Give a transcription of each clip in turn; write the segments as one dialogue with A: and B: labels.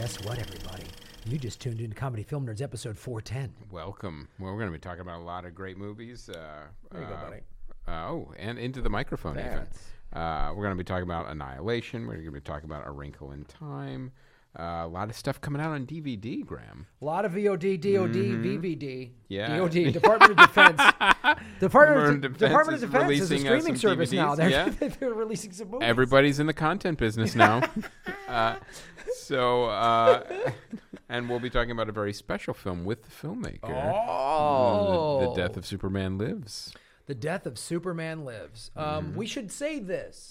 A: Guess what, everybody? You just tuned in to Comedy Film Nerds episode 410.
B: Welcome. Well, we're going to be talking about a lot of great movies.
A: There you go, buddy.
B: And into the microphone even.
A: That's-
B: We're going to be talking about Annihilation. We're going to be talking about A Wrinkle in Time. A lot of stuff coming out on DVD, Graham.
A: A lot of VOD, DOD, VVD.
B: Yeah.
A: DOD, Department of Defense. Department of Defense is a
B: releasing,
A: streaming
B: some
A: service
B: DVDs.
A: now. They're,
B: Yeah.
A: they're releasing some movies.
B: Everybody's in the content business now. And we'll be talking about a very special film with the filmmaker.
A: Oh.
B: The Death of Superman Lives.
A: The Death of Superman Lives. We should say this.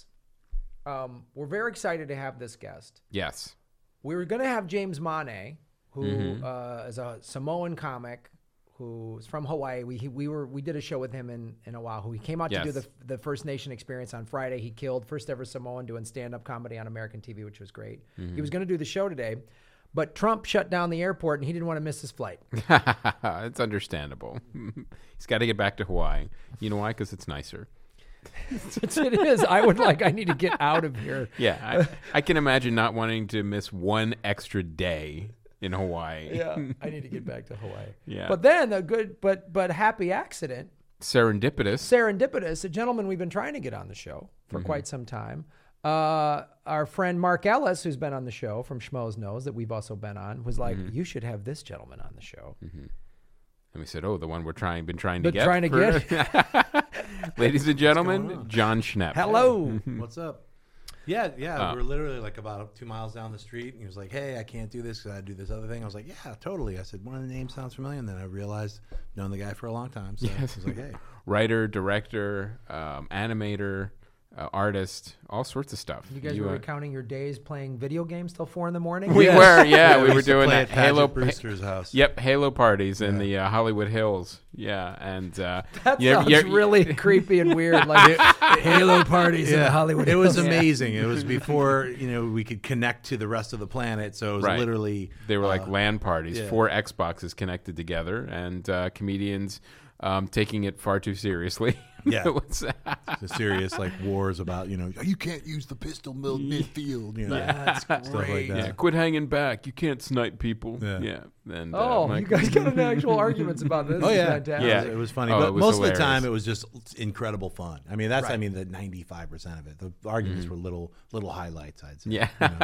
A: We're very excited to have this guest.
B: Yes.
A: We were going to have James Monet, who is a Samoan comic who's from Hawaii. We did a show with him in Oahu. He came out to do the First Nation experience on Friday. He killed first ever Samoan doing stand-up comedy on American TV, which was great. He was going to do the show today, but Trump shut down the airport and he didn't want to miss his flight.
B: It's understandable. He's got to get back to Hawaii. You know why? Because it's nicer.
A: It is. I need to get out of here.
B: Yeah, I can imagine not wanting to miss one extra day in Hawaii.
A: Yeah, I need to get back to Hawaii.
B: Yeah.
A: But then a good but happy accident.
B: Serendipitous.
A: A gentleman we've been trying to get on the show for quite some time. Our friend Mark Ellis, who's been on the show from Schmoes Knows, that we've also been on, was like, you should have this gentleman on the show.
B: And we said, oh, the one we're been trying
A: But
B: to get.
A: trying to get.
B: Ladies and gentlemen, John Schnepp.
A: Hello.
C: What's up? Yeah. We were literally like about 2 miles down the street, and he was like, "Hey, I can't do this because I do this other thing." I was like, "Yeah, totally." I said, "One of the names sounds familiar," and then I realized I've known the guy for a long time. So I was like, "Hey."
B: Writer, director, animator, artist, all sorts of stuff.
A: You guys were recounting your days playing video games till 4 a.m.
B: We were, we were
C: used to
B: doing
C: play
B: that
C: at Halo
B: Halo
C: Brewster's house.
B: Yep, Halo parties in the Hollywood Hills. Yeah, and
A: That sounds really creepy and weird. Like Halo parties in the Hollywood.
C: It was
A: Hills.
C: amazing. It was before we could connect to the rest of the planet. So it was literally
B: they were like LAN parties, 4 Xboxes connected together, and comedians taking it far too seriously.
C: Yeah,
B: It was,
C: the serious like wars about you can't use the pistol midfield.
A: That's
C: stuff like
A: great.
C: that.
B: yeah, quit hanging back. You can't snipe people.
C: Yeah.
B: And,
A: You guys got into actual arguments about this.
C: Oh
A: It's
C: yeah,
A: fantastic.
B: Yeah.
C: It was funny,
B: Oh,
C: but
B: it was
C: most of
B: hilarious.
C: the time it was just incredible fun. I mean,
A: Right.
C: the 95% of it. The arguments were little highlights, I'd say.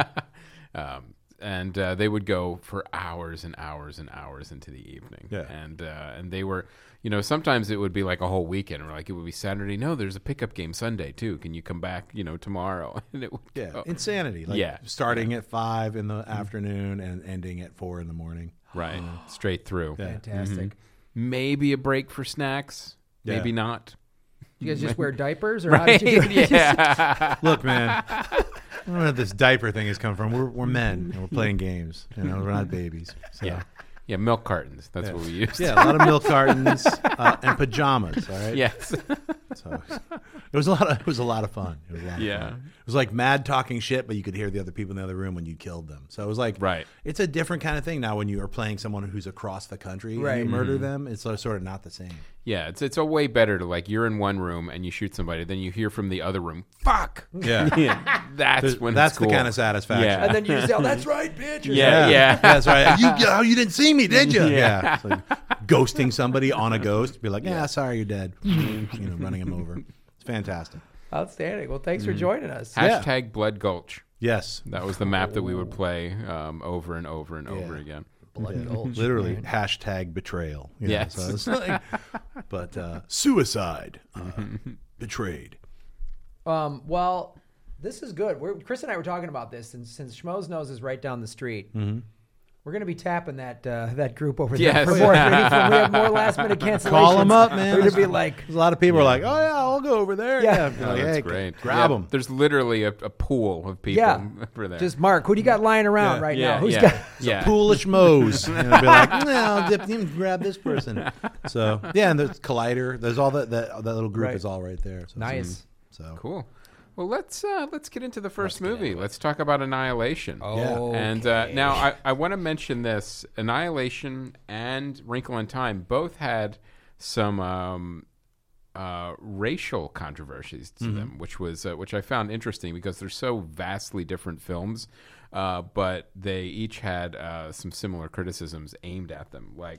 B: Yeah. And they would go for hours and hours and hours into the evening.
C: Yeah.
B: And they were, sometimes it would be like a whole weekend, or like it would be Saturday. No, there's a pickup game Sunday too. Can you come back, tomorrow? And it would go.
C: Insanity. Like starting at 5 in the afternoon and ending at 4 in the morning.
B: Right, straight through.
C: Yeah.
A: Fantastic.
B: Maybe a break for snacks, maybe not.
A: You guys just wear diapers, or how did you do it?
B: Yeah.
C: Look, man, I don't know where this diaper thing has come from. We're men and we're playing games. We're not babies. So.
B: Yeah, milk cartons. That's what we used.
C: Yeah, a lot of milk cartons and pajamas. All right.
B: Yes.
C: So it was a lot of fun. It was a lot of fun. It was like mad talking shit, but you could hear the other people in the other room when you killed them. So it was like, it's a different kind of thing now when you are playing someone who's across the country and you murder them. It's sort of not the same.
B: Yeah, it's a way better to, like, you're in one room and you shoot somebody, then you hear from the other room, fuck.
C: Yeah.
B: That's when
C: that's
B: it's cool.
C: the kind of satisfaction.
B: Yeah.
A: And then you just yell, "That's right, bitch."
B: Yeah.
C: That's right. You didn't see me, did you? Yeah. It's like ghosting somebody on a ghost. Be like, sorry, you're dead. Running him over. It's fantastic.
A: Outstanding. Well, thanks for joining us.
B: Hashtag Blood Gulch.
C: Yes.
B: That was the map that we would play over and over and over again.
A: Blood Gulch.
C: Literally, hashtag betrayal.
B: Yes.
C: So it's like, but suicide. Betrayed.
A: Well, this is good. Chris and I were talking about this, and since Schmoes Knows is right down the street, we're going to be tapping that group over there
B: Yes.
A: for more. We have more last minute cancellations.
C: Call them up, man.
A: We're going to be like,
C: There's a lot of people are like, oh yeah, I'll go over there.
A: Yeah.
C: Be
B: Oh,
C: like,
B: that's
C: hey,
B: great.
C: Grab them.
B: There's literally a pool of people over there.
A: just Mark, who do you got lying around right now? Who's got?
C: Poolish Moe's. Be like, I'll dip him, grab this person. So and there's Collider. There's all that little group is all right there. So
A: Nice.
C: So
B: Cool. Well, let's get into the first movie. Let's talk about Annihilation.
A: Oh,
B: And now I want to mention this. Annihilation and Wrinkle in Time both had some racial controversies to them, which I found interesting because they're so vastly different films, but they each had some similar criticisms aimed at them. Like,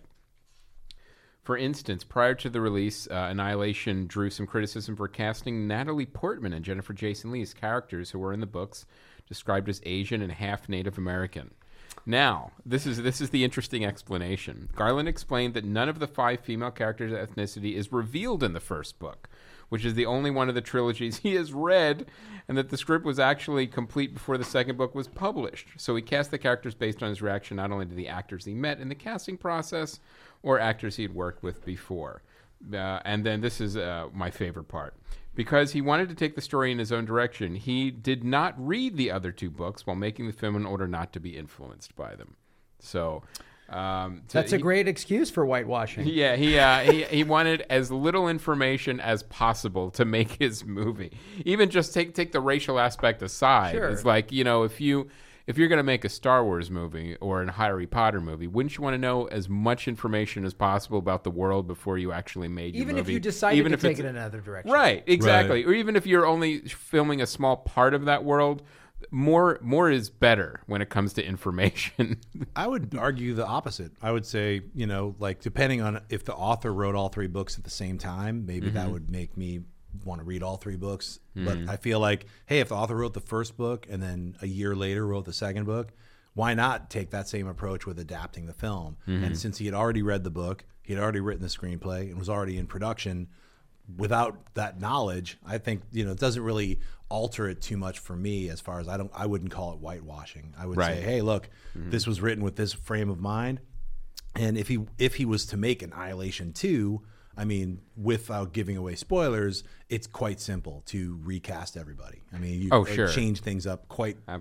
B: for instance, prior to the release, Annihilation drew some criticism for casting Natalie Portman and Jennifer Jason Leigh as characters who were in the books described as Asian and half Native American. Now, this is the interesting explanation. Garland explained that none of the 5 female characters' ethnicity is revealed in the first book, which is the only one of the trilogies he has read, and that the script was actually complete before the second book was published. So he cast the characters based on his reaction not only to the actors he met in the casting process or actors he had worked with before. And then this is my favorite part. Because he wanted to take the story in his own direction, he did not read the other 2 books while making the film in order not to be influenced by them. So
A: that's a great excuse for whitewashing.
B: Yeah, he wanted as little information as possible to make his movie. Even just take the racial aspect aside. Sure. It's like, if you're going to make a Star Wars movie or a Harry Potter movie, wouldn't you want to know as much information as possible about the world before you actually made your movie?
A: Even if you decided to take it in another direction.
B: Right, exactly. Right. Or even if you're only filming a small part of that world, more is better when it comes to information.
C: I would argue the opposite. I would say, depending on if the author wrote all 3 books at the same time, maybe that would make me want to read all 3 books. But I feel like, hey, if the author wrote the first book and then a year later wrote the second book, why not take that same approach with adapting the film? And since he had already read the book, he had already written the screenplay and was already in production, without that knowledge, I think, it doesn't really alter it too much for me as far as I wouldn't call it whitewashing. I would say, hey, look, this was written with this frame of mind. And if he was to make Annihilation 2, I mean, without giving away spoilers, it's quite simple to recast everybody. I mean, you change things up quite a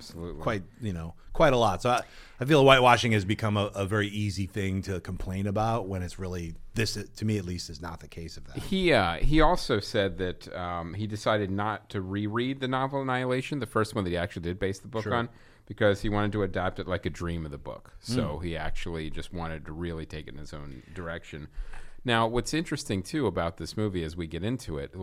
C: lot. So I feel whitewashing has become a very easy thing to complain about when it's really, this, to me at least, is not the case of that.
B: He also said that he decided not to reread the novel Annihilation, the first one that he actually did base the book on, because he wanted to adapt it like a dream of the book. So he actually just wanted to really take it in his own direction. Now, what's interesting, too, about this movie as we get into it,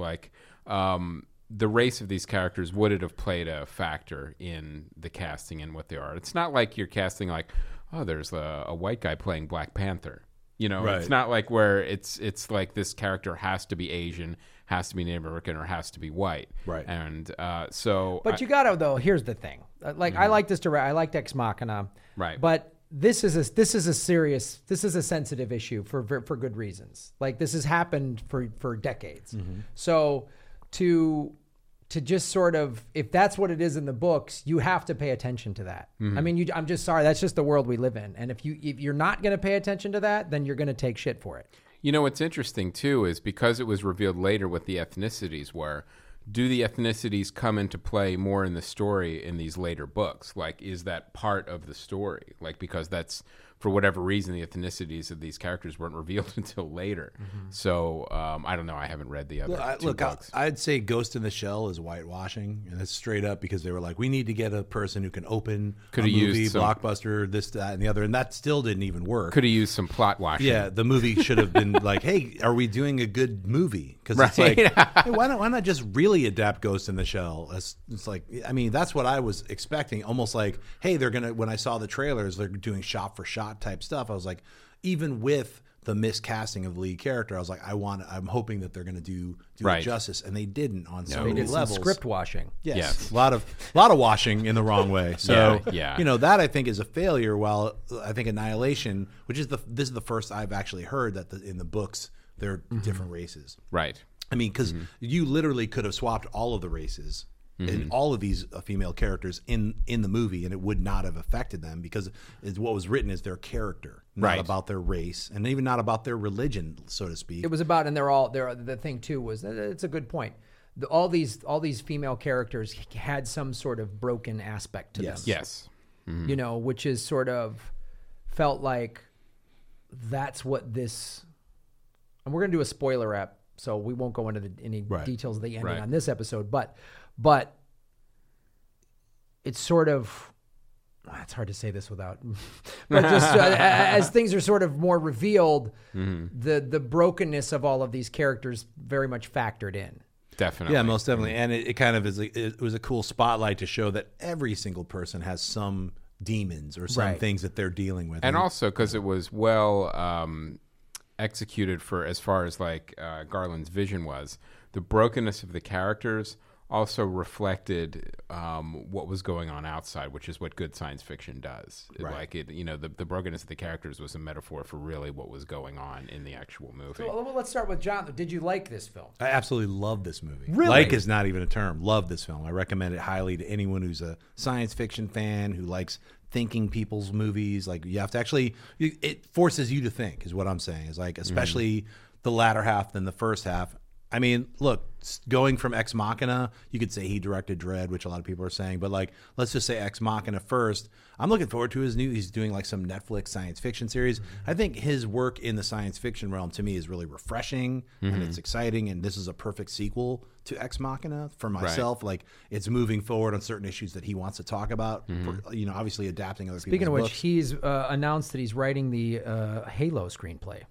B: the race of these characters, would it have played a factor in the casting and what they are? It's not like you're casting there's a white guy playing Black Panther. Right. It's not like where it's like this character has to be Asian, has to be Native American, or has to be white. Right. And so...
A: But you got to, though, here's the thing. I like this direct. I liked Ex Machina. Right. But... This is a sensitive issue for good reasons. This has happened for decades. So to just sort of, if that's what it is in the books, you have to pay attention to that. I mean, I'm just sorry, that's just the world we live in. And if you're not going to pay attention to that, then you're going to take shit for it.
B: What's interesting too is because it was revealed later what the ethnicities were. Do the ethnicities come into play more in the story in these later books? Is that part of the story? Because that's, for whatever reason, the ethnicities of these characters weren't revealed until later. So, I don't know. I haven't read the other two books.
C: I'd say Ghost in the Shell is whitewashing, and it's straight up because they were like, we need to get a person who can open a movie, blockbuster, this, that, and the other, and that still didn't even work.
B: Could have used some plot washing.
C: Yeah, the movie should have been like, hey, are we doing a good movie? Because it's like, hey, why not just really adapt Ghost in the Shell? It's like, I mean, that's what I was expecting. Almost like, hey, they're gonna. When I saw the trailers, they're doing shot for shot type stuff. I was like, even with the miscasting of the lead character, I was like, I'm hoping that they're going to do it justice, and they didn't on so many levels.
A: Script washing,
C: yes. a lot of washing in the wrong way. So that I think is a failure. While I think Annihilation, which is this is the first I've actually heard that in the books they're different races.
B: Right.
C: I mean, because you literally could have swapped all of the races. And all of these female characters in the movie, and it would not have affected them because what was written is their character, not about their race, and even not about their religion, so to speak.
A: It was about, and the thing too was, it's a good point. All these female characters had some sort of broken aspect to them.
B: Yes.
A: Which is sort of felt like that's what this. And we're gonna do a spoiler app, so we won't go into any details of the ending on this episode, but it's sort of, it's hard to say this without, but just as things are sort of more revealed, the brokenness of all of these characters very much factored in.
B: Definitely.
C: Yeah, most definitely. And it kind of is. It was a cool spotlight to show that every single person has some demons or some things that they're dealing with.
B: And also because it was well executed for as far as like Garland's vision was, the brokenness of the characters also reflected what was going on outside, which is what good science fiction does.
C: Right.
B: Like it, the brokenness of the characters was a metaphor for really what was going on in the actual movie.
A: So, well, let's start with John. Did you like this film?
C: I absolutely love this movie.
A: Really?
C: Like is not even a term. Love this film. I recommend it highly to anyone who's a science fiction fan who likes thinking people's movies. Like you have to actually, it forces you to think is what I'm saying. Is like, especially the latter half than the first half. I mean, look, going from Ex Machina, you could say he directed Dredd, which a lot of people are saying, but like, let's just say Ex Machina first. I'm looking forward to he's doing like some Netflix science fiction series. I think his work in the science fiction realm to me is really refreshing and it's exciting. And this is a perfect sequel to Ex Machina for myself. Like it's moving forward on certain issues that he wants to talk about, for, obviously adapting other people's books.
A: Speaking of which, he's announced that he's writing the Halo screenplay.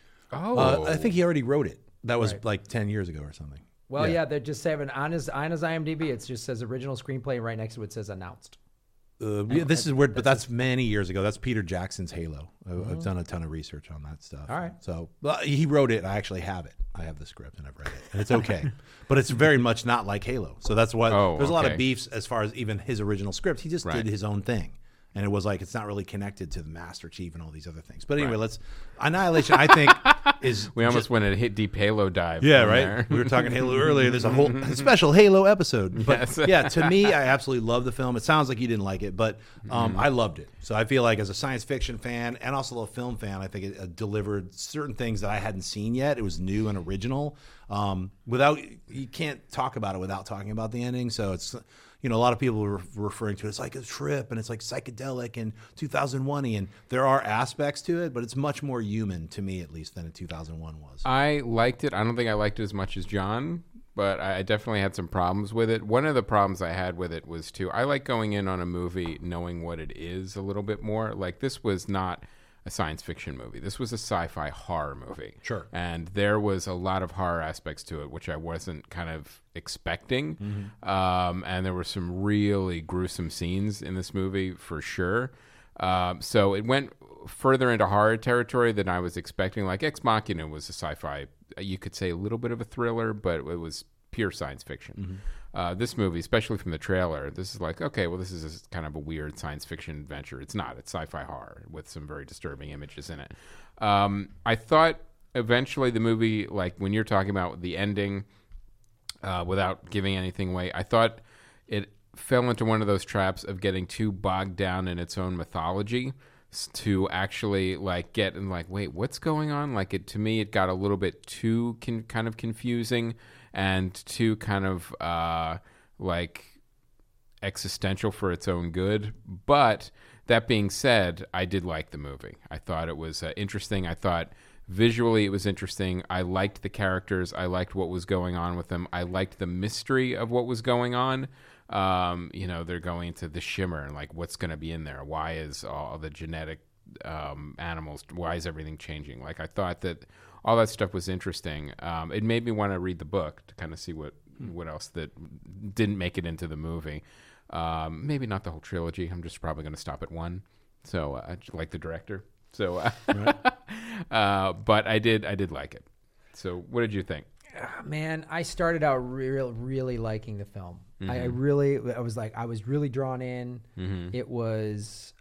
C: I think he already wrote it. That was like 10 years ago or something.
A: Well, yeah, they're just saying on his IMDb, it just says original screenplay. Right next to it says announced.
C: This is weird, but that's many years ago. That's Peter Jackson's Halo. I've done a ton of research on that stuff.
A: All right.
C: So he wrote it. I actually have it. I have the script and I've read it. And it's okay. But it's very much not like Halo. So that's why there's a lot of beefs as far as even his original script. He just did his own thing. And it was like, it's not really connected to the Master Chief and all these other things. But anyway, Annihilation, I think, is...
B: We almost went a hit deep Halo dive.
C: Yeah, right? There. We were talking Halo earlier. There's a whole special Halo episode. But yeah, to me, I absolutely love the film. It sounds like you didn't like it, but I loved it. So I feel like as a science fiction fan and also a film fan, I think it delivered certain things that I hadn't seen yet. It was new and original. You can't talk about it without talking about the ending. So it's... a lot of people are referring to it. It's like a trip and it's like psychedelic and 2001-y. And there are aspects to it, but it's much more human to me, at least, than in 2001 was.
B: I liked it. I don't think I liked it as much as John, but I definitely had some problems with it. One of the problems I had with it was, I like going in on a movie knowing what it is a little bit more. Like, this was not a science fiction movie. This was a sci-fi horror movie.
C: Sure.
B: And there was a lot of horror aspects to it, which I wasn't kind of expecting. And there were some really gruesome scenes in this movie for sure. So it went further into horror territory than I was expecting. Like Ex Machina was a sci-fi, you could say a little bit of a thriller, but it was pure science fiction. This movie, especially from the trailer, this is like, okay, well, this is kind of a weird science fiction adventure. It's not. It's sci-fi horror with some very disturbing images in it. I thought eventually the movie, like when you're talking about the ending, without giving anything away, I thought it fell into one of those traps of getting too bogged down in its own mythology to actually like get and like, wait, what's going on? Like to me, it got a little bit too kind of confusing and too kind of like existential for its own good. But that being said, I did like the movie. I thought it was interesting. I thought visually it was interesting. I liked the characters. I liked what was going on with them. I liked the mystery of what was going on. They're going to the Shimmer and like what's going to be in there. Why is all the genetic animals, why is everything changing? Like I thought that all that stuff was interesting. It made me want to read the book to kind of see what else that didn't make it into the movie. Maybe not the whole trilogy. I'm just probably going to stop at one. So like the director. So, but I did like it. So what did you think?
A: Man, I started out really liking the film. I was really drawn in. It was.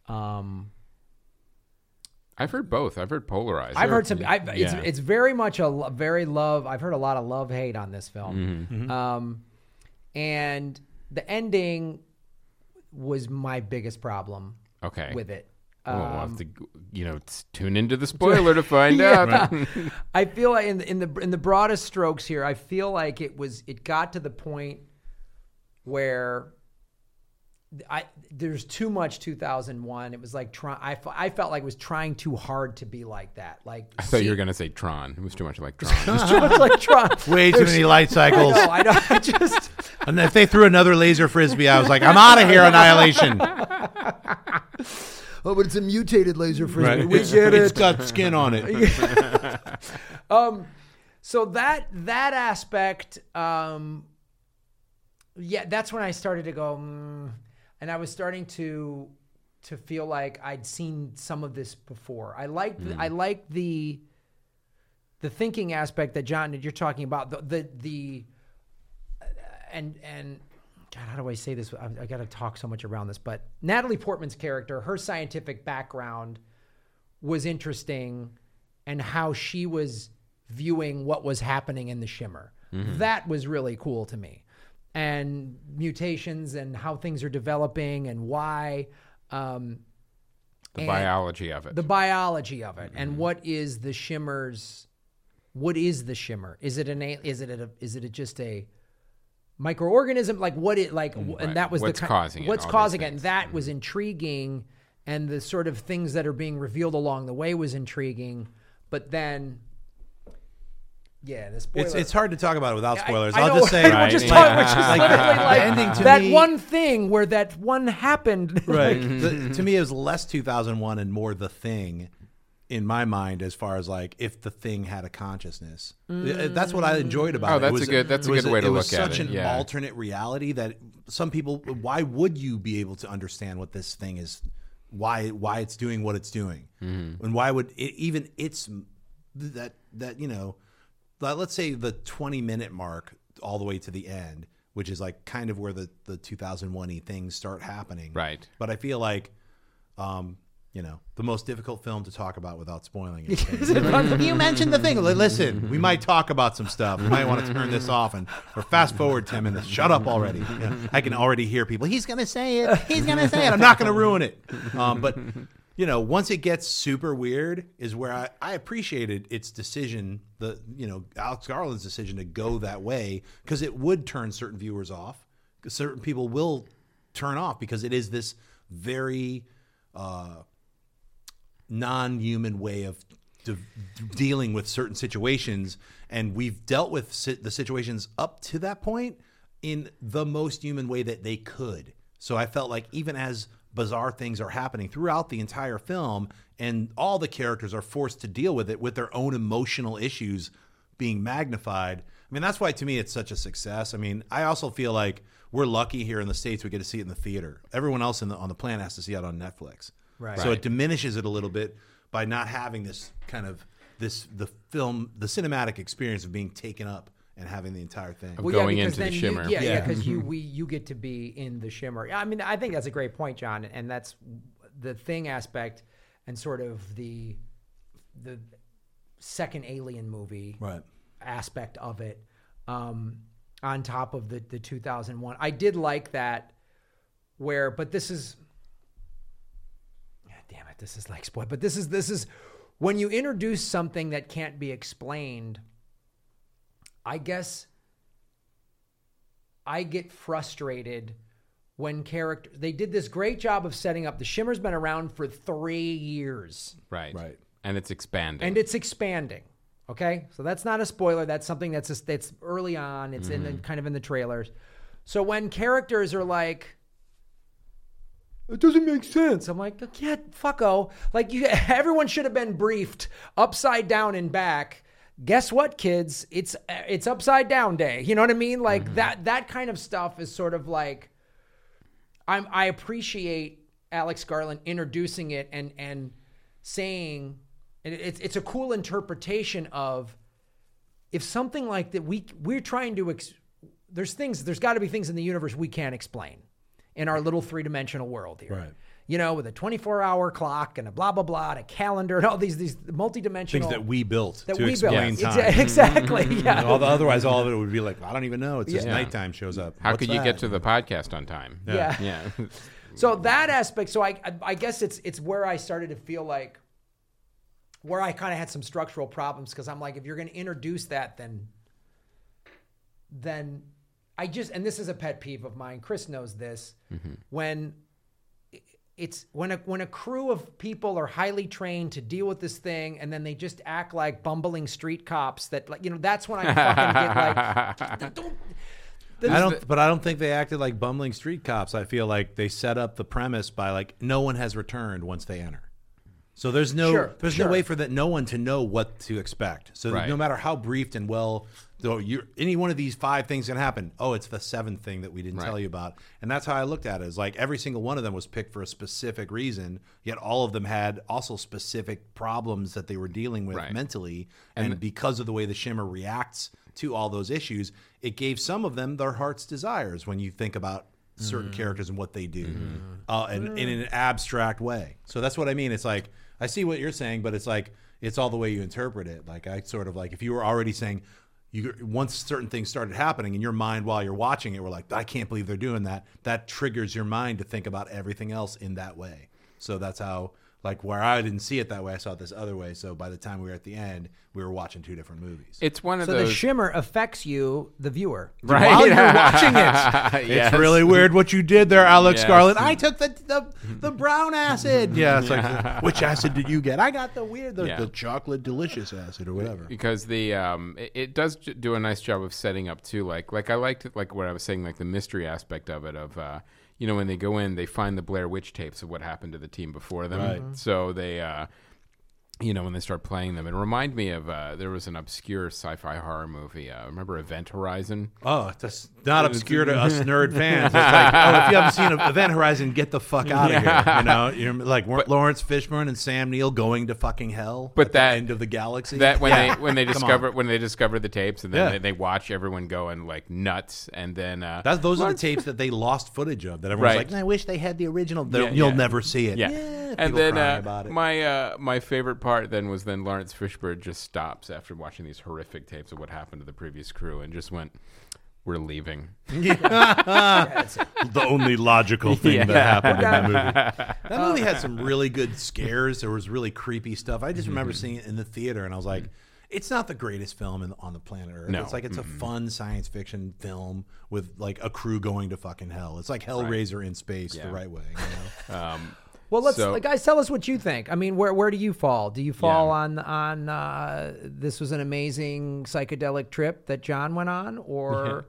B: I've heard both. I've heard polarized.
A: I've heard some. It's very much very love. I've heard a lot of love hate on this film. And the ending was my biggest problem. With it.
B: We'll have to, tune into the spoiler to find out.
A: Right. I feel like in the broadest strokes here, I feel like it got to the point where there's too much 2001. It was like I felt like it was trying too hard to be like that. Like
B: I thought you were gonna say Tron. It was too much like Tron.
A: It was too much like Tron.
C: Way too many light cycles.
A: I know. I just.
C: And if they threw another laser frisbee, I was like, I'm out of here, Annihilation.
A: Oh, but it's a mutated laser frisbee.
C: Right.
A: We get it.
C: It's got skin on it.
A: So that aspect, that's when I started to go, and I was starting to feel like I'd seen some of this before. I liked the thinking aspect that John, you're talking about. And God, how do I say this? I got to talk so much around this, but Natalie Portman's character, her scientific background was interesting, and how she was viewing what was happening in the Shimmer. Mm-hmm. That was really cool to me. And mutations and how things are developing and why.
B: The biology of it.
A: Mm-hmm. And what is the Shimmer? Is it just a microorganism? Like what it like? Right. And that was what's causing it. What's causing it? And that was intriguing. And the sort of things that are being revealed along the way was intriguing. But then, the spoiler.
C: It's hard to talk about it without spoilers. I'll just say,
A: we're just talking, which is literally like ending to that me, one thing where that one happened.
C: Right. To me, it was less 2001 and more The Thing, in my mind, as far as like if The Thing had a consciousness. That's what I enjoyed about it.
B: That's a good way to look at it. It was
C: such an alternate reality that some people, why would you be able to understand what this thing is? Why it's doing what it's doing, and why would it, even it's that let's say the 20-minute mark all the way to the end, which is like kind of where the 2001-y things start happening.
B: Right.
C: But I feel like, the most difficult film to talk about without spoiling it. You mentioned The Thing. Listen, we might talk about some stuff. We might want to turn this off or fast forward 10 minutes. Shut up already. I can already hear people. He's going to say it. He's going to say it. I'm not going to ruin it. But once it gets super weird is where I appreciated its decision, Alex Garland's decision to go that way, because it would turn certain viewers off. Certain people will turn off because it is this very non-human way of dealing with certain situations, and we've dealt with the situations up to that point in the most human way that they could. So I felt like even as bizarre things are happening throughout the entire film, and all the characters are forced to deal with it with their own emotional issues being magnified. I mean, that's why to me it's such a success. I mean, I also feel like we're lucky here in the States we get to see it in the theater. Everyone else on the planet has to see it on Netflix.
A: Right.
C: So it diminishes it a little bit by not having this kind of the cinematic experience of being taken up and having the entire thing.
B: Going into the Shimmer.
A: Because you get to be in the Shimmer. I mean, I think that's a great point, John, and that's the Thing aspect and sort of the second Alien movie aspect of it, on top of the 2001. I did like that but this is, damn it, this is like spoil. But this is when you introduce something that can't be explained. I guess I get frustrated when they did this great job of setting up. The Shimmer's been around for 3 years.
B: Right. And it's expanding. Okay? So that's not a spoiler. That's something that's early on. It's kind of in the trailers. So when characters are like, it doesn't make sense. I'm like, yeah, fucko. Like everyone should have been briefed upside down and back. Guess what, kids? It's upside down day. You know what I mean? Like that kind of stuff is sort of like, I appreciate Alex Garland introducing it and saying, and it's a cool interpretation of, if something like that we're trying to there's got to be things in the universe we can't explain in our little 3-dimensional world here.
C: Right.
A: With a 24-hour clock and a blah, blah, blah, and a calendar and all these multi-dimensional...
C: things that we built to explain time.
A: Exactly, yeah.
C: Otherwise, all of it would be like, I don't even know. It's just nighttime shows up.
B: How could you get to the podcast on time?
A: Yeah. So that aspect, I guess it's where I started to feel like, where I kind of had some structural problems, because I'm like, if you're going to introduce that, then I just, and this is a pet peeve of mine, Chris knows this, when a crew of people are highly trained to deal with this thing, and then they just act like bumbling street cops that, like, that's when I fucking get like,
C: But I don't think they acted like bumbling street cops. I feel like they set up the premise by like no one has returned once they enter. So there's no way for no one to know what to expect. So no matter how briefed and well, though any one of these 5 things can happen. Oh, it's the 7th thing that we didn't tell you about. And that's how I looked at it. Is like every single one of them was picked for a specific reason, yet all of them had also specific problems that they were dealing with mentally. And because of the way the Shimmer reacts to all those issues, it gave some of them their heart's desires when you think about certain characters and what they do and in an abstract way. So that's what I mean. It's like, I see what you're saying, but it's like, it's all the way you interpret it. Like I sort of like, if you were already saying, once certain things started happening in your mind while you're watching it, we're like, I can't believe they're doing that. That triggers your mind to think about everything else in that way. So that's how, like, where I didn't see it that way, I saw it this other way. So by the time we were at the end, we were watching 2 different movies.
B: It's one of
A: those.
B: So
A: the Shimmer affects you, the viewer,
C: right? While you're watching it. It's really weird what you did there, Alex Garland. I took the brown acid. Yeah, it's like, which acid did you get? I got the chocolate delicious acid or whatever.
B: Because it does do a nice job of setting up too. Like I liked it, like what I was saying, like the mystery aspect of it. Of when they go in, they find the Blair Witch tapes of what happened to the team before them. Right. So they, when they start playing them, it reminded me of there was an obscure sci-fi horror movie. Remember Event Horizon?
C: Oh, that's not obscure to us nerd fans. It's like, if you haven't seen Event Horizon, get the fuck out of here. You're like Lawrence Fishburne and Sam Neill going to fucking hell.
B: But
C: at the end of the galaxy.
B: That when they discover the tapes and then they watch everyone going like nuts, and then
C: those are the tapes that they lost footage of. That everyone's like, I wish they had the original. You'll never see it.
B: Yeah. And then my favorite part then was Lawrence Fishburne just stops after watching these horrific tapes of what happened to the previous crew and just went, "We're leaving."
C: The only logical thing that happened in that movie. That movie had some really good scares. There was really creepy stuff. I just remember seeing it in the theater, and I was like, it's not the greatest film on the planet Earth. No. It's a fun science fiction film with like a crew going to fucking hell. It's like Hellraiser in space the right way.
A: Well, guys, tell us what you think. I mean, where do you fall? Do you fall on this was an amazing psychedelic trip that John went on, or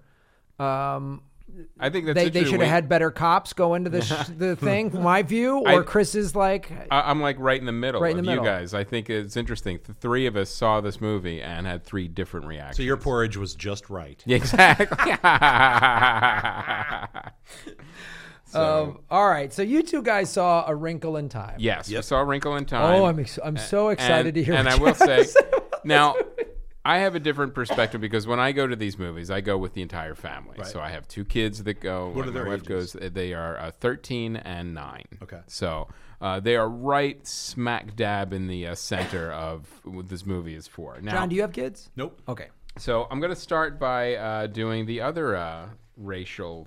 B: I think that's
A: they should have had better cops go into the thing? My view, or Chris is like,
B: I'm like right in the middle. Right in the middle. You guys, I think it's interesting. The 3 of us saw this movie and had 3 different reactions.
C: So your porridge was just right.
B: Exactly.
A: All right, so you 2 guys saw A Wrinkle in Time.
B: Yes, we saw A Wrinkle in Time.
A: Oh, I'm so excited to hear.
B: And I will say, now I have a different perspective because when I go to these movies, I go with the entire family. Right. So I have 2 kids that go.
C: What are their
B: wife
C: ages?
B: Goes. They are 13 and 9.
C: Okay.
B: So they are right smack dab in the center of what this movie is for. Now,
A: John, do you have kids?
C: Nope.
A: Okay.
B: So I'm going to start by doing the other racial.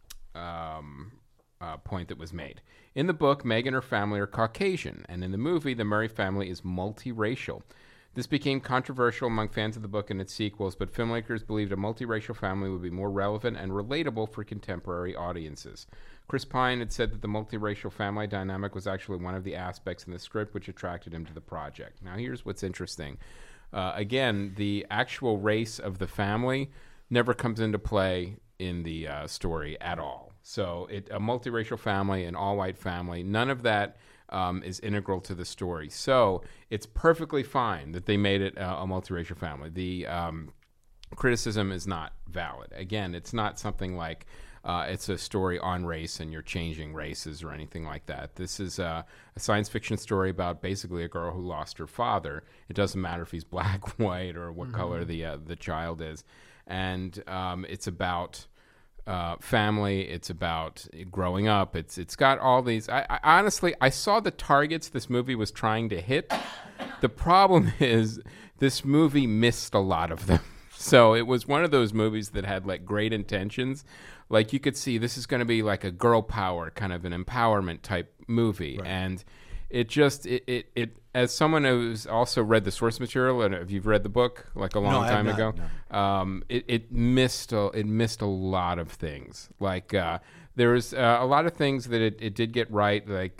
B: Point that was made. In the book, Meg and her family are Caucasian, and in the movie, the Murray family is multiracial. This became controversial among fans of the book and its sequels, but filmmakers believed a multiracial family would be more relevant and relatable for contemporary audiences. Chris Pine had said that the multiracial family dynamic was actually one of the aspects in the script which attracted him to the project. Now, here's what's interesting. Again, the actual race of the family never comes into play in the story at all. So a multiracial family, an all-white family, none of that is integral to the story. So it's perfectly fine that they made it a multiracial family. The criticism is not valid. Again, it's not something like it's a story on race and you're changing races or anything like that. This is a science fiction story about basically a girl who lost her father. It doesn't matter if he's black, white, or what color the child is. And it's about... family. It's about growing up. It's got all these. I honestly, I saw the targets this movie was trying to hit. The problem is this movie missed a lot of them. So it was one of those movies that had like great intentions. Like you could see this is going to be like a girl power kind of an empowerment type movie, right. And it just it as someone who's also read the source material, and if you've read the book like a long time ago, it missed a lot of things. Like there was a lot of things that it did get right, like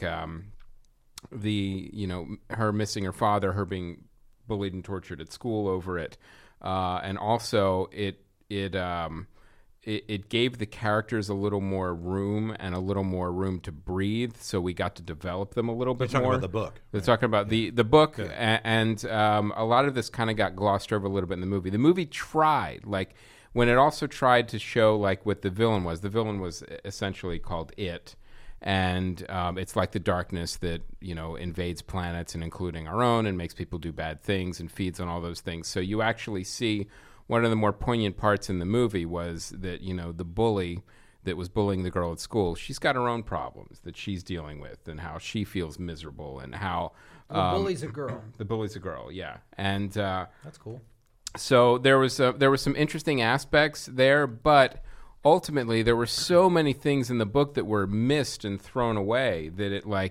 B: her missing her father, her being bullied and tortured at school over it, and also it it gave the characters a little more room and a little more room to breathe, so we got to develop them a little bit more.
C: They're talking about the book.
B: They're talking about the book, and a lot of this kind of got glossed over a little bit in the movie. The movie tried, like, when it also tried to show, like, what the villain was. The villain was essentially called It, and it's like the darkness that, you know, invades planets and including our own and makes people do bad things and feeds on all those things. So you actually see one of the more poignant parts in the movie was that, you know, the bully that was bullying the girl at school, she's got her own problems that she's dealing with and how she feels miserable and how...
A: the bully's a girl.
B: The bully's a girl, yeah. And...
A: that's cool.
B: So there was some interesting aspects there, but... ultimately, there were so many things in the book that were missed and thrown away that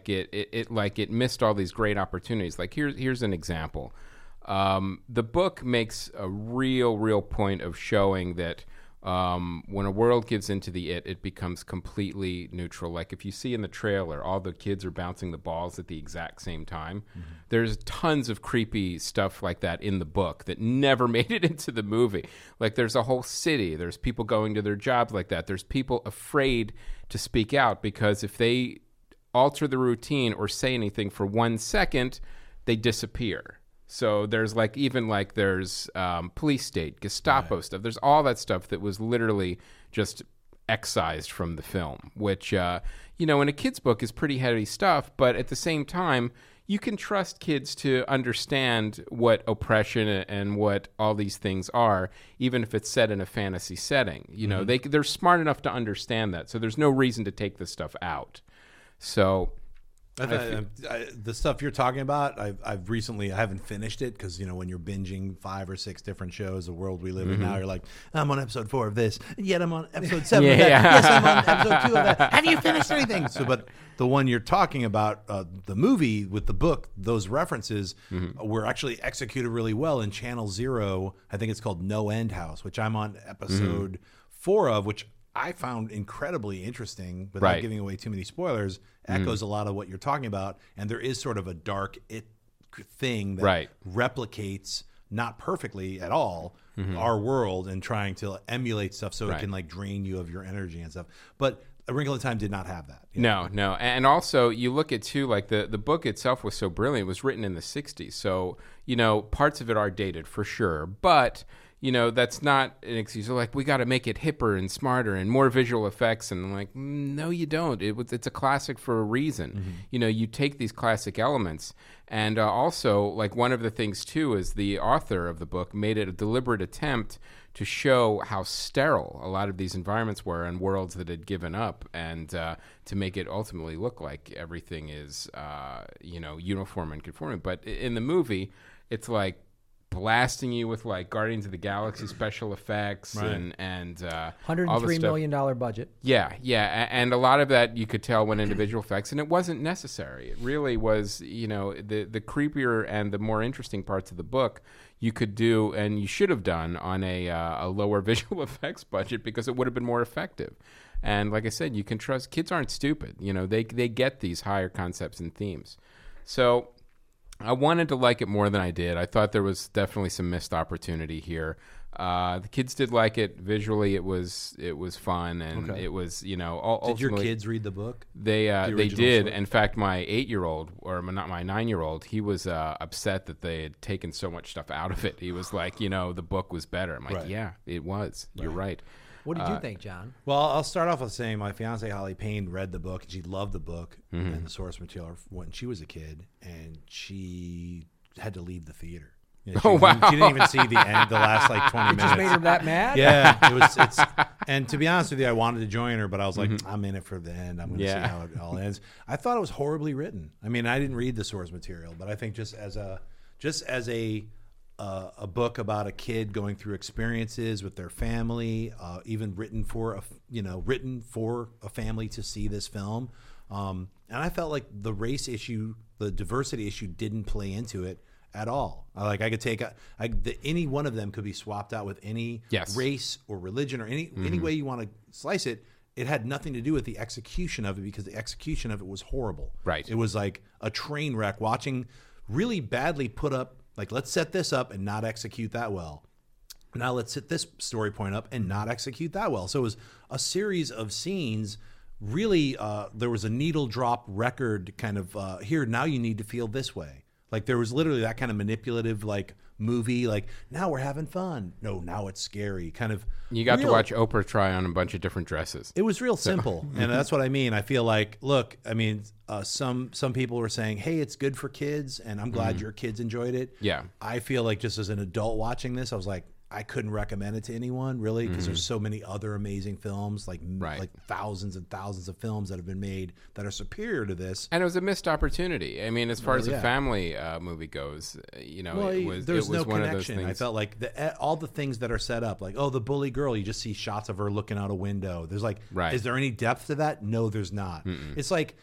B: it missed all these great opportunities. Like here's an example. The book makes a real point of showing that when a world gives into the it becomes completely neutral. Like if you see in the trailer, all the kids are bouncing the balls at the exact same time. Mm-hmm. There's tons of creepy stuff like that in the book that never made it into the movie. Like there's a whole city. There's people going to their jobs like that. There's people afraid to speak out because if they alter the routine or say anything for 1 second, they disappear. So there's there's police state, Gestapo stuff. There's all that stuff that was literally just excised from the film, which, in a kid's book is pretty heavy stuff. But at the same time, you can trust kids to understand what oppression and what all these things are, even if it's set in a fantasy setting. You know, they're smart enough to understand that. So there's no reason to take this stuff out. So...
C: the stuff you're talking about, I haven't finished it because, when you're binging 5 or 6 different shows, the world we live in now, you're like, I'm on episode 4 of this, yet I'm on episode 7 of that. Yes, I'm on episode 2 of that. Have you finished anything? So, but the one you're talking about, the movie with the book, those references were actually executed really well in Channel Zero. I think it's called No End House, which I'm on episode 4 of, which I found incredibly interesting, without giving away too many spoilers. Echoes a lot of what you're talking about, and there is sort of a dark thing that replicates, not perfectly at all, our world, and trying to emulate stuff so it can drain you of your energy and stuff. But A Wrinkle in Time did not have that.
B: No. And also, you look at, too, the book itself was so brilliant. It was written in the 60s. So, parts of it are dated for sure. But... that's not an excuse. They're like, we got to make it hipper and smarter and more visual effects. And I'm like, no, you don't. It's a classic for a reason. You take these classic elements. And also, one of the things, too, is the author of the book made it a deliberate attempt to show how sterile a lot of these environments were and worlds that had given up, and to make it ultimately look like everything is, uniform and conforming. But in the movie, it's like, blasting you with Guardians of the Galaxy special effects and
A: $103 million budget.
B: Yeah, and a lot of that you could tell went into visual effects, and it wasn't necessary. It really was, the creepier and the more interesting parts of the book you could do, and you should have done on a lower visual effects budget because it would have been more effective. And like I said, you can trust kids aren't stupid. They get these higher concepts and themes. So. I wanted to like it more than I did. I thought there was definitely some missed opportunity here. The kids did like it visually. It was fun, and it was
C: Did your kids read the book?
B: They did. Story? In fact, my 8-year-old, or not my 9-year-old, he was upset that they had taken so much stuff out of it. He was like, the book was better. I'm like, yeah, it was. You're right.
A: What did you think, John?
C: Well, I'll start off with saying my fiance Holly Payne read the book, and she loved the book and the source material when she was a kid, and she had to leave the theater. She didn't even see the end, the last 20 minutes.
A: Just made her that mad?
C: Yeah, and to be honest with you, I wanted to join her, but I was like, I'm in it for the end. I'm going to see how it all ends. I thought it was horribly written. I mean, I didn't read the source material, but I think just as a book about a kid going through experiences with their family, even written for a family to see this film, and I felt like the race issue, the diversity issue, didn't play into it at all. I could take any one of them could be swapped out with any race or religion or any way you want to slice it. It had nothing to do with the execution of it, because the execution of it was horrible.
B: Right.
C: It was like a train wreck, watching really badly put up. Let's set this up and not execute that well. Now let's set this story point up and not execute that well. So it was a series of scenes. Really, there was a needle drop record kind of here. Now you need to feel this way. Like there was literally that kind of manipulative like movie. Like now we're having fun. No, now it's scary. Kind of.
B: You got to watch Oprah try on a bunch of different dresses.
C: It was real simple, and that's what I mean. I feel like, look, I mean, some people were saying, hey, it's good for kids, and I'm glad your kids enjoyed it.
B: Yeah.
C: I feel like just as an adult watching this, I was like, I couldn't recommend it to anyone really because there's so many other amazing films, like thousands and thousands of films that have been made that are superior to this.
B: And it was a missed opportunity. I mean, as far as a family movie goes, it was
C: no
B: one
C: connection.
B: Of those things. I
C: felt like all the things that are set up, like the bully girl, you just see shots of her looking out a window. There's like, is there any depth to that? No, there's not. It's like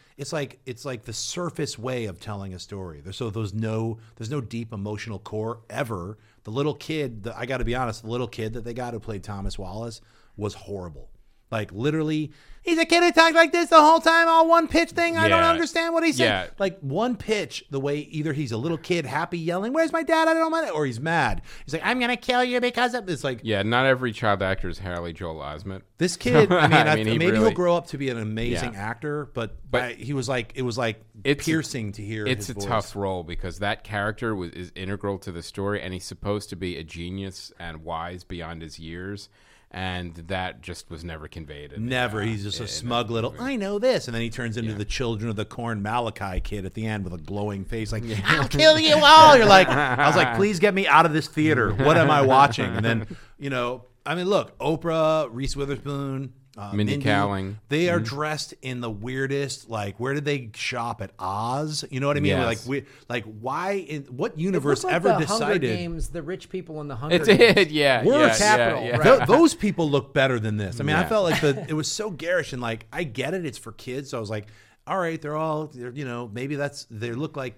C: the surface way of telling a story. There's no deep emotional core ever. The little kid, I got to be honest, the little kid that they got who played Thomas Wallace was horrible. Like literally, he's a kid who talked like this the whole time, all one pitch thing. I don't understand what he said. Yeah. Like one pitch, the way either he's a little kid happy yelling, "Where's my dad? I don't know," or he's mad. He's like, "I'm gonna kill you because of this." Like,
B: not every child actor is Haley Joel Osment.
C: This kid, maybe he'll grow up to be an amazing actor, but he was like, it was like piercing to hear.
B: It's
C: his voice.
B: Tough role because that character is integral to the story, and he's supposed to be a genius and wise beyond his years. And that just was never conveyed.
C: He's just a smug little, I know this. And then he turns into the Children of the Corn Malachi kid at the end with a glowing face like, I'll kill you all. You're like, I was like, please get me out of this theater. What am I watching? And then, I mean, look, Oprah, Reese Witherspoon,
B: Mindy Kaling.
C: They are dressed in the weirdest, like, where did they shop at Oz? You know what I mean?
B: Yes.
C: Why in what universe
A: like
C: ever
A: the
C: decided?
A: Hunger Games, the rich people in the Hunger Games.
C: We're
A: capital.
C: Right? Those people look better than this. I mean, I felt like it was so garish and like, I get it. It's for kids. So I was like, all right, maybe they look like,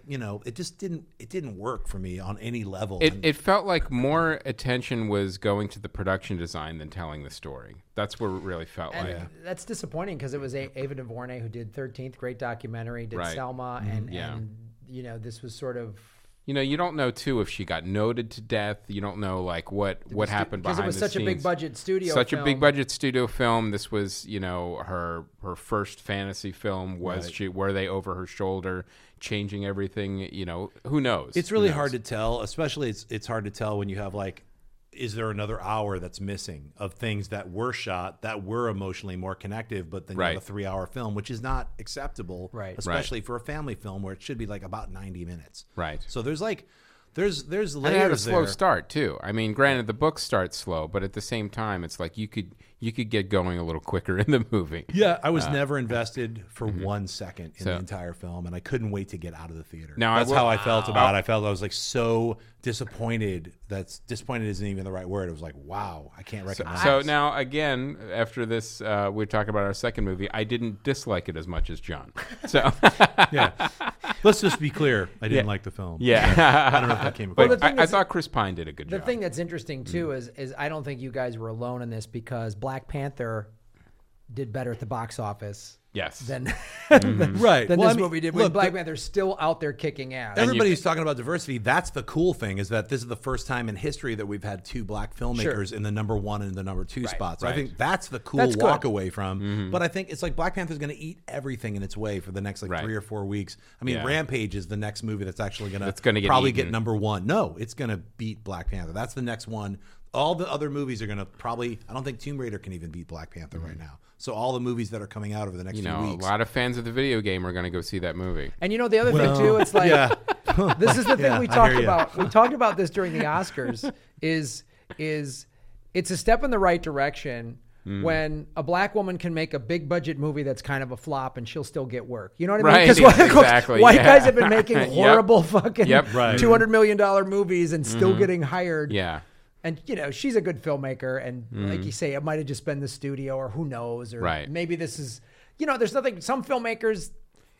C: it didn't work for me on any level.
B: It felt like more attention was going to the production design than telling the story. That's what it really felt like.
A: That's disappointing because it was Ava DuVernay who did 13th, great documentary, did Selma, and this was sort of...
B: you don't know too if she got noted to death. You don't know like what happened behind the scenes. Because it was such a big budget studio film. A big budget studio film. This was her first fantasy film. Were they over her shoulder changing everything? Who knows?
C: It's really hard to tell. Especially it's hard to tell when you have like, is there another hour that's missing of things that were shot that were emotionally more connective, but then you have a 3-hour film, which is not acceptable, especially for a family film where it should be like about 90 minutes.
B: Right.
C: So there's layers there.
B: And it had a slow start too. I mean, granted, the book starts slow, but at the same time, it's like you could get going a little quicker in the movie.
C: Yeah, I was never invested for 1 second in the entire film, and I couldn't wait to get out of the theater. That's how I felt about it. I felt I was like so disappointed. Disappointed isn't even the right word. It was like, wow, I can't recognize.
B: So now again, after this, we're talking about our second movie. I didn't dislike it as much as John. So
C: let's just be clear. I didn't like the film.
B: Yeah,
C: I don't know if that came across.
B: But I thought Chris Pine did a good job.
A: The thing that's interesting too is I don't think you guys were alone in this because Black Panther did better at the box office.
B: Yes.
A: Than
C: right.
A: This movie did. Look, Black Panther's still out there kicking ass.
C: Everybody's talking about diversity. That's the cool thing is that this is the first time in history that we've had 2 black filmmakers in the number 1 and the number 2 spots. So I think that's the cool walk away from. But I think it's like Black Panther's going to eat everything in its way for the next 3 or 4 weeks. I mean, Rampage is the next movie that's actually going to probably get number 1. No, it's going to beat Black Panther. That's the next one. All the other movies are going to probably... I don't think Tomb Raider can even beat Black Panther right now. So all the movies that are coming out over the next few weeks...
B: a lot of fans of the video game are going to go see that movie.
A: And the other thing, too, it's like... this is the thing we talked about. We talked about this during the Oscars, is it's a step in the right direction when a black woman can make a big budget movie that's kind of a flop and she'll still get work. You know what I mean?
B: Because
A: white guys have been making horrible fucking $200 million movies and still getting hired.
B: Yeah.
A: And, she's a good filmmaker. And like you say, it might have just been the studio or who knows. Or maybe this is, there's nothing. Some filmmakers,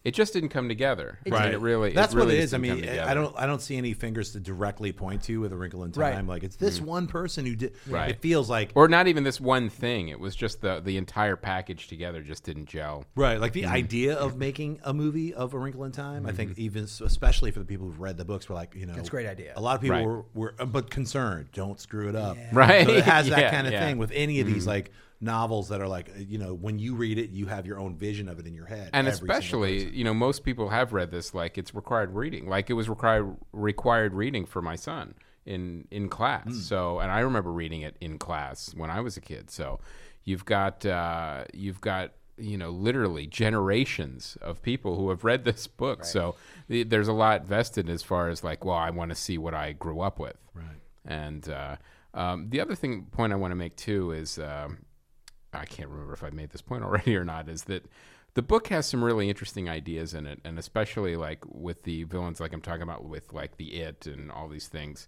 B: it just didn't come together.
C: Right.
B: It really,
C: that's
B: really
C: what it is. I
B: didn't
C: mean,
B: come together.
C: I don't see any fingers to directly point to with A Wrinkle in Time.
A: Right.
C: Like it's this one person who did.
B: Right.
C: It feels like,
B: or not even this one thing. It was just the entire package together just didn't gel.
C: right. Like the idea of making a movie of A Wrinkle in Time. I think even especially for the people who've read the books, were like, it's
A: a great idea.
C: A lot of people
B: Right.
C: were but concerned. Don't screw it up.
B: Right.
C: So it has that
B: Yeah,
C: kind of
B: yeah.
C: thing with any of these like novels that are like, when you read it, you have your own vision of it in your head.
B: And
C: every single
B: especially,
C: person.
B: most people have read this like it's required reading. Like it was required reading for my son in class. So, and I remember reading it in class when I was a kid. So, you've got literally generations of people who have read this book. Right. So, there's a lot vested as far as like, well, I want to see what I grew up with.
C: Right.
B: And the other point I want to make too is I can't remember if I made this point already or not, is that the book has some really interesting ideas in it, and especially like with the villains, like I'm talking about with like the It and all these things.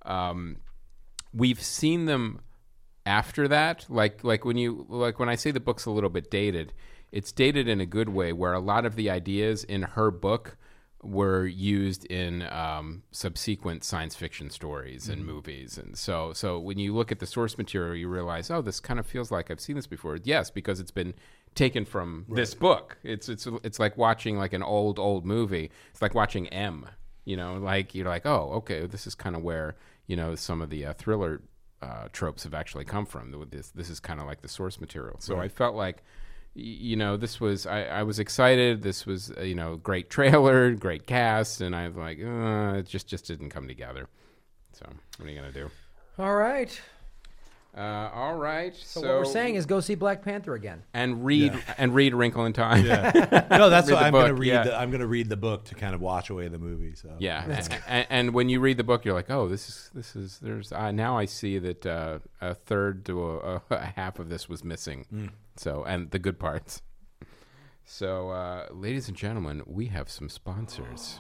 B: We've seen them after that, like when I say the book's a little bit dated, it's dated in a good way, where a lot of the ideas in her book were used in subsequent science fiction stories and movies. And so when you look at the source material, you realize, oh, this kind of feels like I've seen this before. Yes, because it's been taken from this book. It's like watching like an old movie. It's like watching M, like you're like, oh, okay, this is kind of where, some of the thriller tropes have actually come from. This is kind of like the source material. So I felt like, this was, I was excited. This was, great trailer, great cast, and I was like, it just didn't come together. So what are you going to do?
A: All right.
B: All right.
A: So what we're saying is go see Black Panther again
B: and read Wrinkle in Time.
C: Yeah. No, that's what I'm going to read.
B: Yeah.
C: I'm going to read the book to kind of watch away the movie. So
B: yeah, and when you read the book, you're like, oh, this is there's now I see that a third to a half of this was missing. So, and the good parts. So, ladies and gentlemen, we have some sponsors.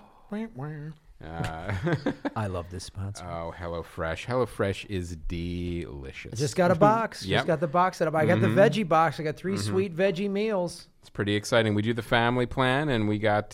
A: I love this sponsor.
B: Oh, HelloFresh. HelloFresh is delicious.
A: I just got a box.
B: Yep.
A: Just got the box that I got the veggie box. I got 3 sweet veggie meals.
B: It's pretty exciting. We do the family plan, and we got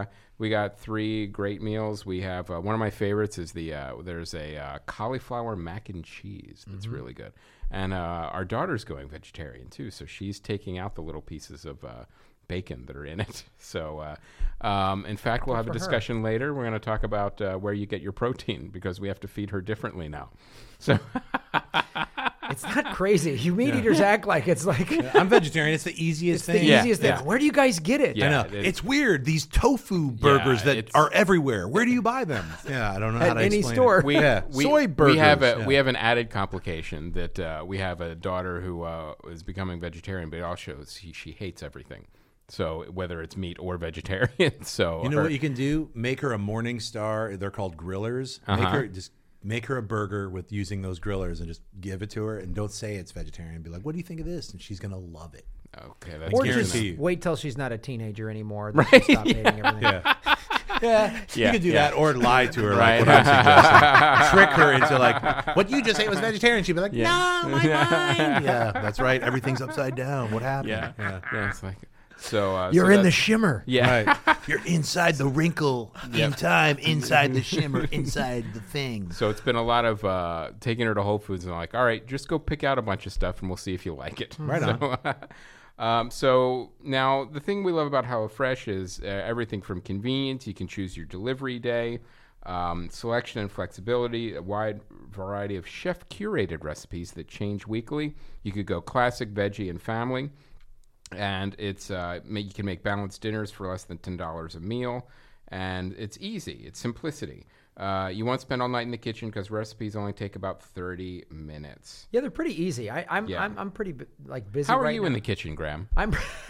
B: 3 great meals. We have one of my favorites is there's a cauliflower mac and cheese that's really good. And our daughter's going vegetarian too, so she's taking out the little pieces of bacon that are in it. So, in fact, we'll have a discussion later. We're going to talk about where you get your protein, because we have to feed her differently now. So.
A: It's not crazy. You meat eaters act like it's like
C: I'm vegetarian. It's the easiest thing.
A: The easiest thing. Where do you guys get it?
C: I know. It's weird. These tofu burgers that are everywhere. Where do you buy them? Yeah, I don't know how to
A: any
C: explain
A: store.
C: it. Soy burgers.
B: We have an added complication that we have a daughter who is becoming vegetarian, but also she hates everything. So whether it's meat or vegetarian. So
C: you know what you can do? Make her a Morning Star. They're called grillers. Make her a burger with using those grillers and just give it to her, and don't say it's vegetarian. Be like, what do you think of this? And she's going to love it.
B: Okay. That's
A: or just wait till she's not a teenager anymore. Then
B: right.
A: Stop hating everything.
C: You could do that or lie to her. Right. Like what I'm suggesting. Trick her into like, what you just ate was vegetarian. She'd be like, no, my mind. Yeah, that's right. Everything's upside down. What happened?
B: Yeah. It's like, so
A: you're in the shimmer.
B: Yeah.
C: Right. You're inside the wrinkle in time, inside the shimmer, inside the thing.
B: So it's been a lot of taking her to Whole Foods and like, all right, just go pick out a bunch of stuff and we'll see if you like it.
C: Right
B: on. So now the thing we love about HelloFresh is everything from convenience. You can choose your delivery day, selection and flexibility, a wide variety of chef-curated recipes that change weekly. You could go classic, veggie, and family. And it's you can make balanced dinners for less than $10 a meal, and it's easy. It's simplicity. You won't spend all night in the kitchen because recipes only take about 30 minutes.
A: Yeah, they're pretty easy. I'm pretty like busy.
B: How are
A: right
B: you
A: now.
B: in the kitchen, Graham?
A: I'm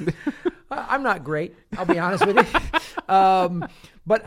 A: not great. I'll be honest with you. But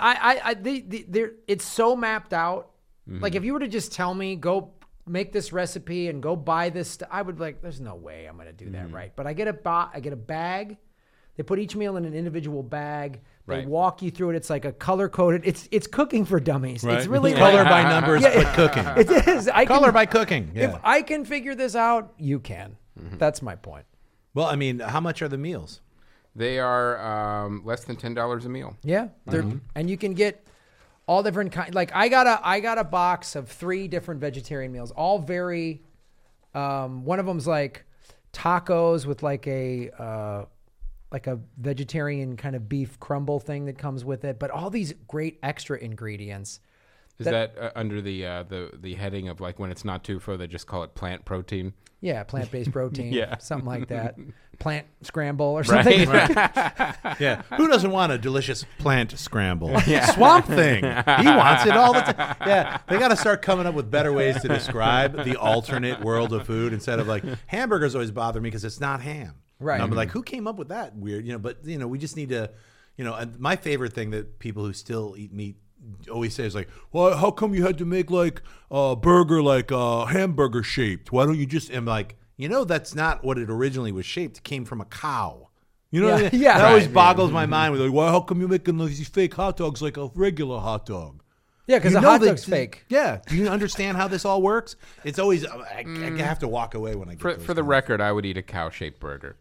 A: it's so mapped out. Mm-hmm. Like if you were to just tell me go make this recipe and go buy this I would be like, there's no way I'm going to do that, right? But I get a bag. They put each meal in an individual bag. They walk you through it. It's like a color-coded. It's cooking for dummies.
C: Right.
A: It's really
C: color by numbers, but cooking.
A: It is.
C: Color by cooking. Yeah.
A: If I can figure this out, you can. Mm-hmm. That's my point.
C: Well, I mean, how much are the meals?
B: They are less than $10 a meal.
A: Yeah, and you can get all different kinds. Like I got a box of 3 different vegetarian meals, all very. One of them's like tacos with like a vegetarian kind of beef crumble thing that comes with it, but all these great extra ingredients.
B: Is that under the heading of like when it's not tofu, they just call it plant protein?
A: Yeah, plant-based protein.
B: Yeah.
A: Something like that. Plant scramble or something.
C: Right. Yeah. Who doesn't want a delicious plant scramble? Swamp Thing. He wants it all the time. Yeah. They got to start coming up with better ways to describe the alternate world of food instead of like hamburgers always bother me because it's not ham.
A: Right.
C: And I'm like, who came up with that weird? But we just need to, and my favorite thing that people who still eat meat always say is like, well, how come you had to make like a burger like hamburger shaped? Why don't you just? I'm like, that's not what it originally was shaped. It came from a cow. You know what I mean?
A: Yeah.
C: That always boggles my mind. With like, well, how come you're making these fake hot dogs like a regular hot dog?
A: Yeah, because the hot dog's fake.
C: Yeah. Do you understand how this all works? It's always I have to walk away when I get
B: for the record, I would eat a cow-shaped burger.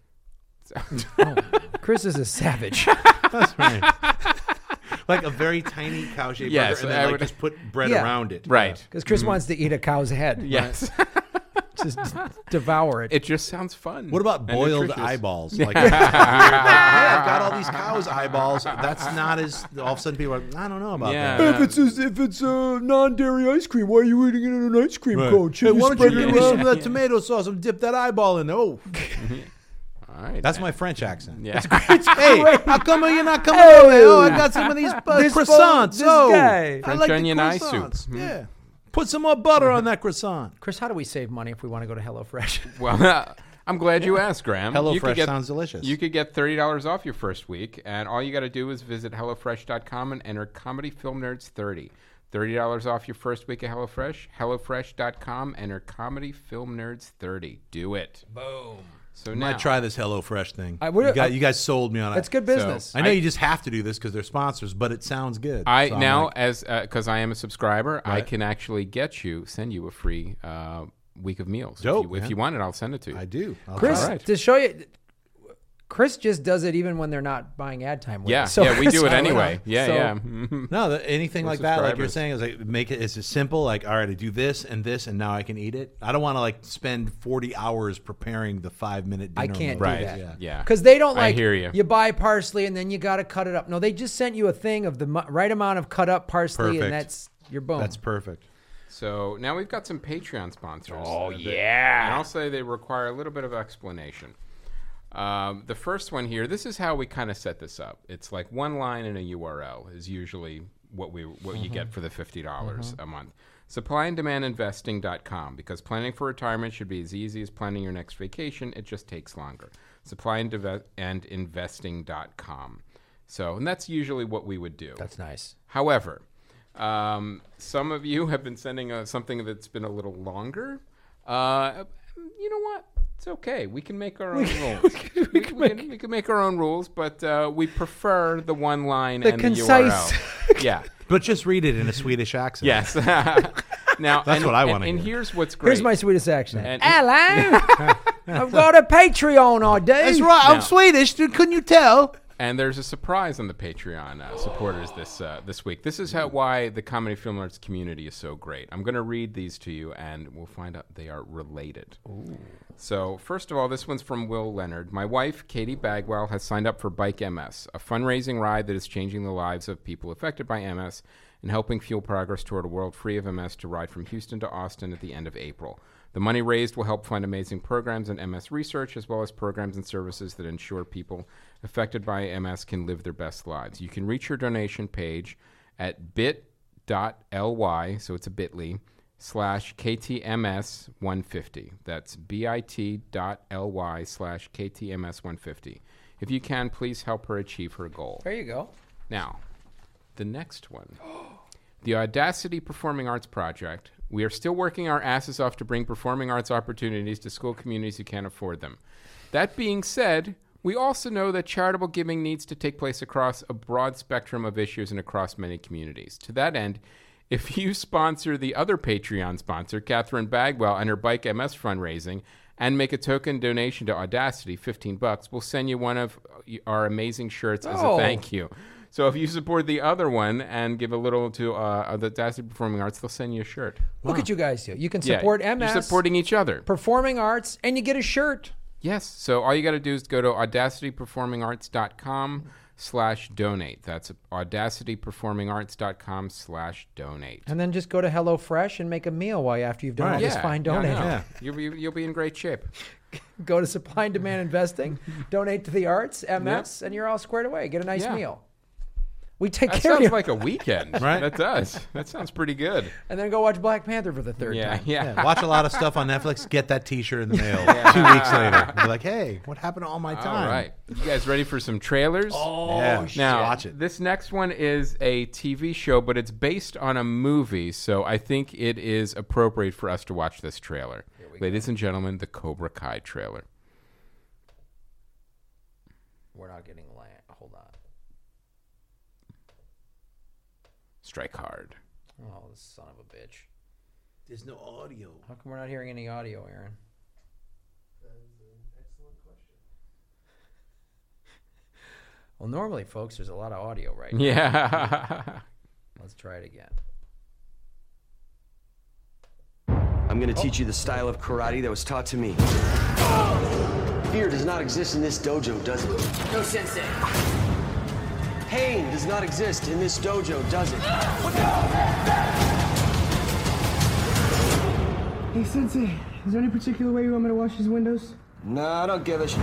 A: Chris is a savage.
C: That's right. Like a very tiny cow-shaped burger, and then just put bread around it.
B: Right.
A: Because Chris wants to eat a cow's head.
B: Yes.
A: Just devour it.
B: It just sounds fun.
C: What about boiled eyeballs? Like, I've got all these cows' eyeballs. That's not as. All of a sudden, people are like, I don't know about that.
A: If it's a non-dairy ice cream, why are you eating it in an ice cream cone?
C: Hey, why don't you give me some of that tomato sauce and dip that eyeball in there? Oh.
B: All right,
C: that's my French accent.
B: Yeah.
C: Hey, how come you're not coming over? Oh, I got some of these croissants.
A: Guy.
B: French onion eye soup.
C: Yeah. Put some more butter on that croissant.
A: Chris, how do we save money if we want to go to HelloFresh?
B: Well, I'm glad you asked, Graham.
C: HelloFresh sounds delicious.
B: You could get $30 off your first week, and all you got to do is visit HelloFresh.com and enter Comedy Film Nerds 30. $30 off your first week of HelloFresh. HelloFresh.com, enter Comedy Film Nerds 30. Do it.
A: Boom.
B: So
C: I
B: now,
C: might try this HelloFresh thing. You guys sold me on it.
A: That's good business.
C: So, I know you just have to do this because they're sponsors, but it sounds good.
B: Because I am a subscriber,
C: right.
B: I can actually send you a free week of meals.
C: Dope,
B: if you want it, I'll send it to you.
C: I do.
A: Chris, to show you, Chris just does it even when they're not buying ad time with it.
B: So we do it anyway.
C: No, anything like that, like you're saying, is like make it. It's as simple. Like, all right, I do this, and now I can eat it. I don't want to like spend 40 hours preparing the 5-minute dinner.
A: I can't do that.
B: Yeah,
A: because they don't like.
B: I hear you.
A: You buy parsley and then you got to cut it up. No, they just sent you a thing of the right amount of cut up parsley, and that's your boom.
C: That's perfect.
B: So now we've got some Patreon sponsors.
A: Oh yeah,
B: and I'll say they require a little bit of explanation. The first one here, this is how we kind of set this up. It's like one line and a URL is usually what you get for the $50 a month. Supplyanddemandinvesting.com, because planning for retirement should be as easy as planning your next vacation. It just takes longer. Supplyandinvesting.com. And that's usually what we would do.
A: That's nice.
B: However, some of you have been sending something that's been a little longer. You know what? It's okay. We can make our own rules. We can make our own rules, but we prefer the one line and
A: concise.
B: the URL. Yeah.
C: But just read it in a Swedish accent.
B: Yes. Now
C: that's what I want to
B: hear. And here's what's great.
A: Here's my Swedish accent. Hello. I've got a Patreon, I do.
C: That's right. I'm Swedish. Couldn't you tell?
B: And there's a surprise on the Patreon supporters this week. This is why the Comedy Film Nerds community is so great. I'm going to read these to you, and we'll find out they are related. Ooh. So, first of all, this one's from Will Leonard. My wife, Katie Bagwell, has signed up for Bike MS, a fundraising ride that is changing the lives of people affected by MS and helping fuel progress toward a world free of MS to ride from Houston to Austin at the end of April. The money raised will help fund amazing programs and MS research, as well as programs and services that ensure people affected by MS can live their best lives. You can reach your donation page at bit.ly, so it's a bit.ly, /KTMS150. That's bit.ly/KTMS150. If you can, please help her achieve her goal.
A: There you go.
B: Now, the next one. The Audacity Performing Arts Project. We are still working our asses off to bring performing arts opportunities to school communities who can't afford them. That being said, we also know that charitable giving needs to take place across a broad spectrum of issues and across many communities. To that end, if you sponsor the other Patreon sponsor, Catherine Bagwell, and her Bike MS fundraising, and make a token donation to Audacity, $15, we'll send you one of our amazing shirts as a thank you. So if you support the other one and give a little to the Audacity Performing Arts, they'll send you a shirt.
A: Look at you guys here. You can support MS.
B: You're supporting each other.
A: Performing Arts, and you get a shirt.
B: Yes. So all you got to do is go to audacityperformingarts.com/donate. That's audacityperformingarts.com/donate.
A: And then just go to HelloFresh and make a meal after you've done all this fine donating.
B: Yeah. You'll be in great shape.
A: Go to Supply and Demand Investing, donate to the arts, MS, and you're all squared away. Get a nice meal. We take care of you.
B: That sounds like a weekend. Right? That does. That sounds pretty good.
A: And then go watch Black Panther for the third time.
C: Yeah. Watch a lot of stuff on Netflix. Get that T-shirt in the mail 2 weeks later. Be like, hey, what happened to all my time?
B: All right. You guys ready for some trailers?
C: Now, watch it.
B: This next one is a TV show, but it's based on a movie, so I think it is appropriate for us to watch this trailer. Ladies and gentlemen, the Cobra Kai trailer.
A: We're not getting land. Hold on.
B: Strike hard.
A: Oh, son of a bitch.
C: There's no audio.
A: How come we're not hearing any audio, Aaron?
D: That is an excellent question.
A: Well, normally, folks, there's a lot of audio right now.
B: Yeah.
A: Let's try it again.
E: I'm going to teach you the style of karate that was taught to me. Fear does not exist in this dojo, does it?
F: No, Sensei.
E: Pain does not exist in this dojo, does it?
F: Hey, Sensei, is there any particular way you want me to wash these windows?
E: No, I don't give a shit.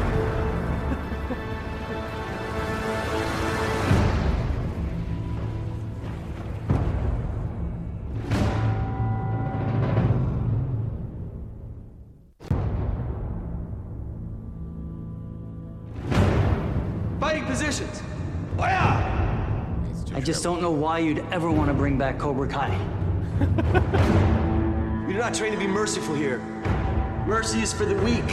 E: Fighting positions.
F: I just don't know why you'd ever want to bring back Cobra Kai.
E: We do not train to be merciful here. Mercy is for the weak.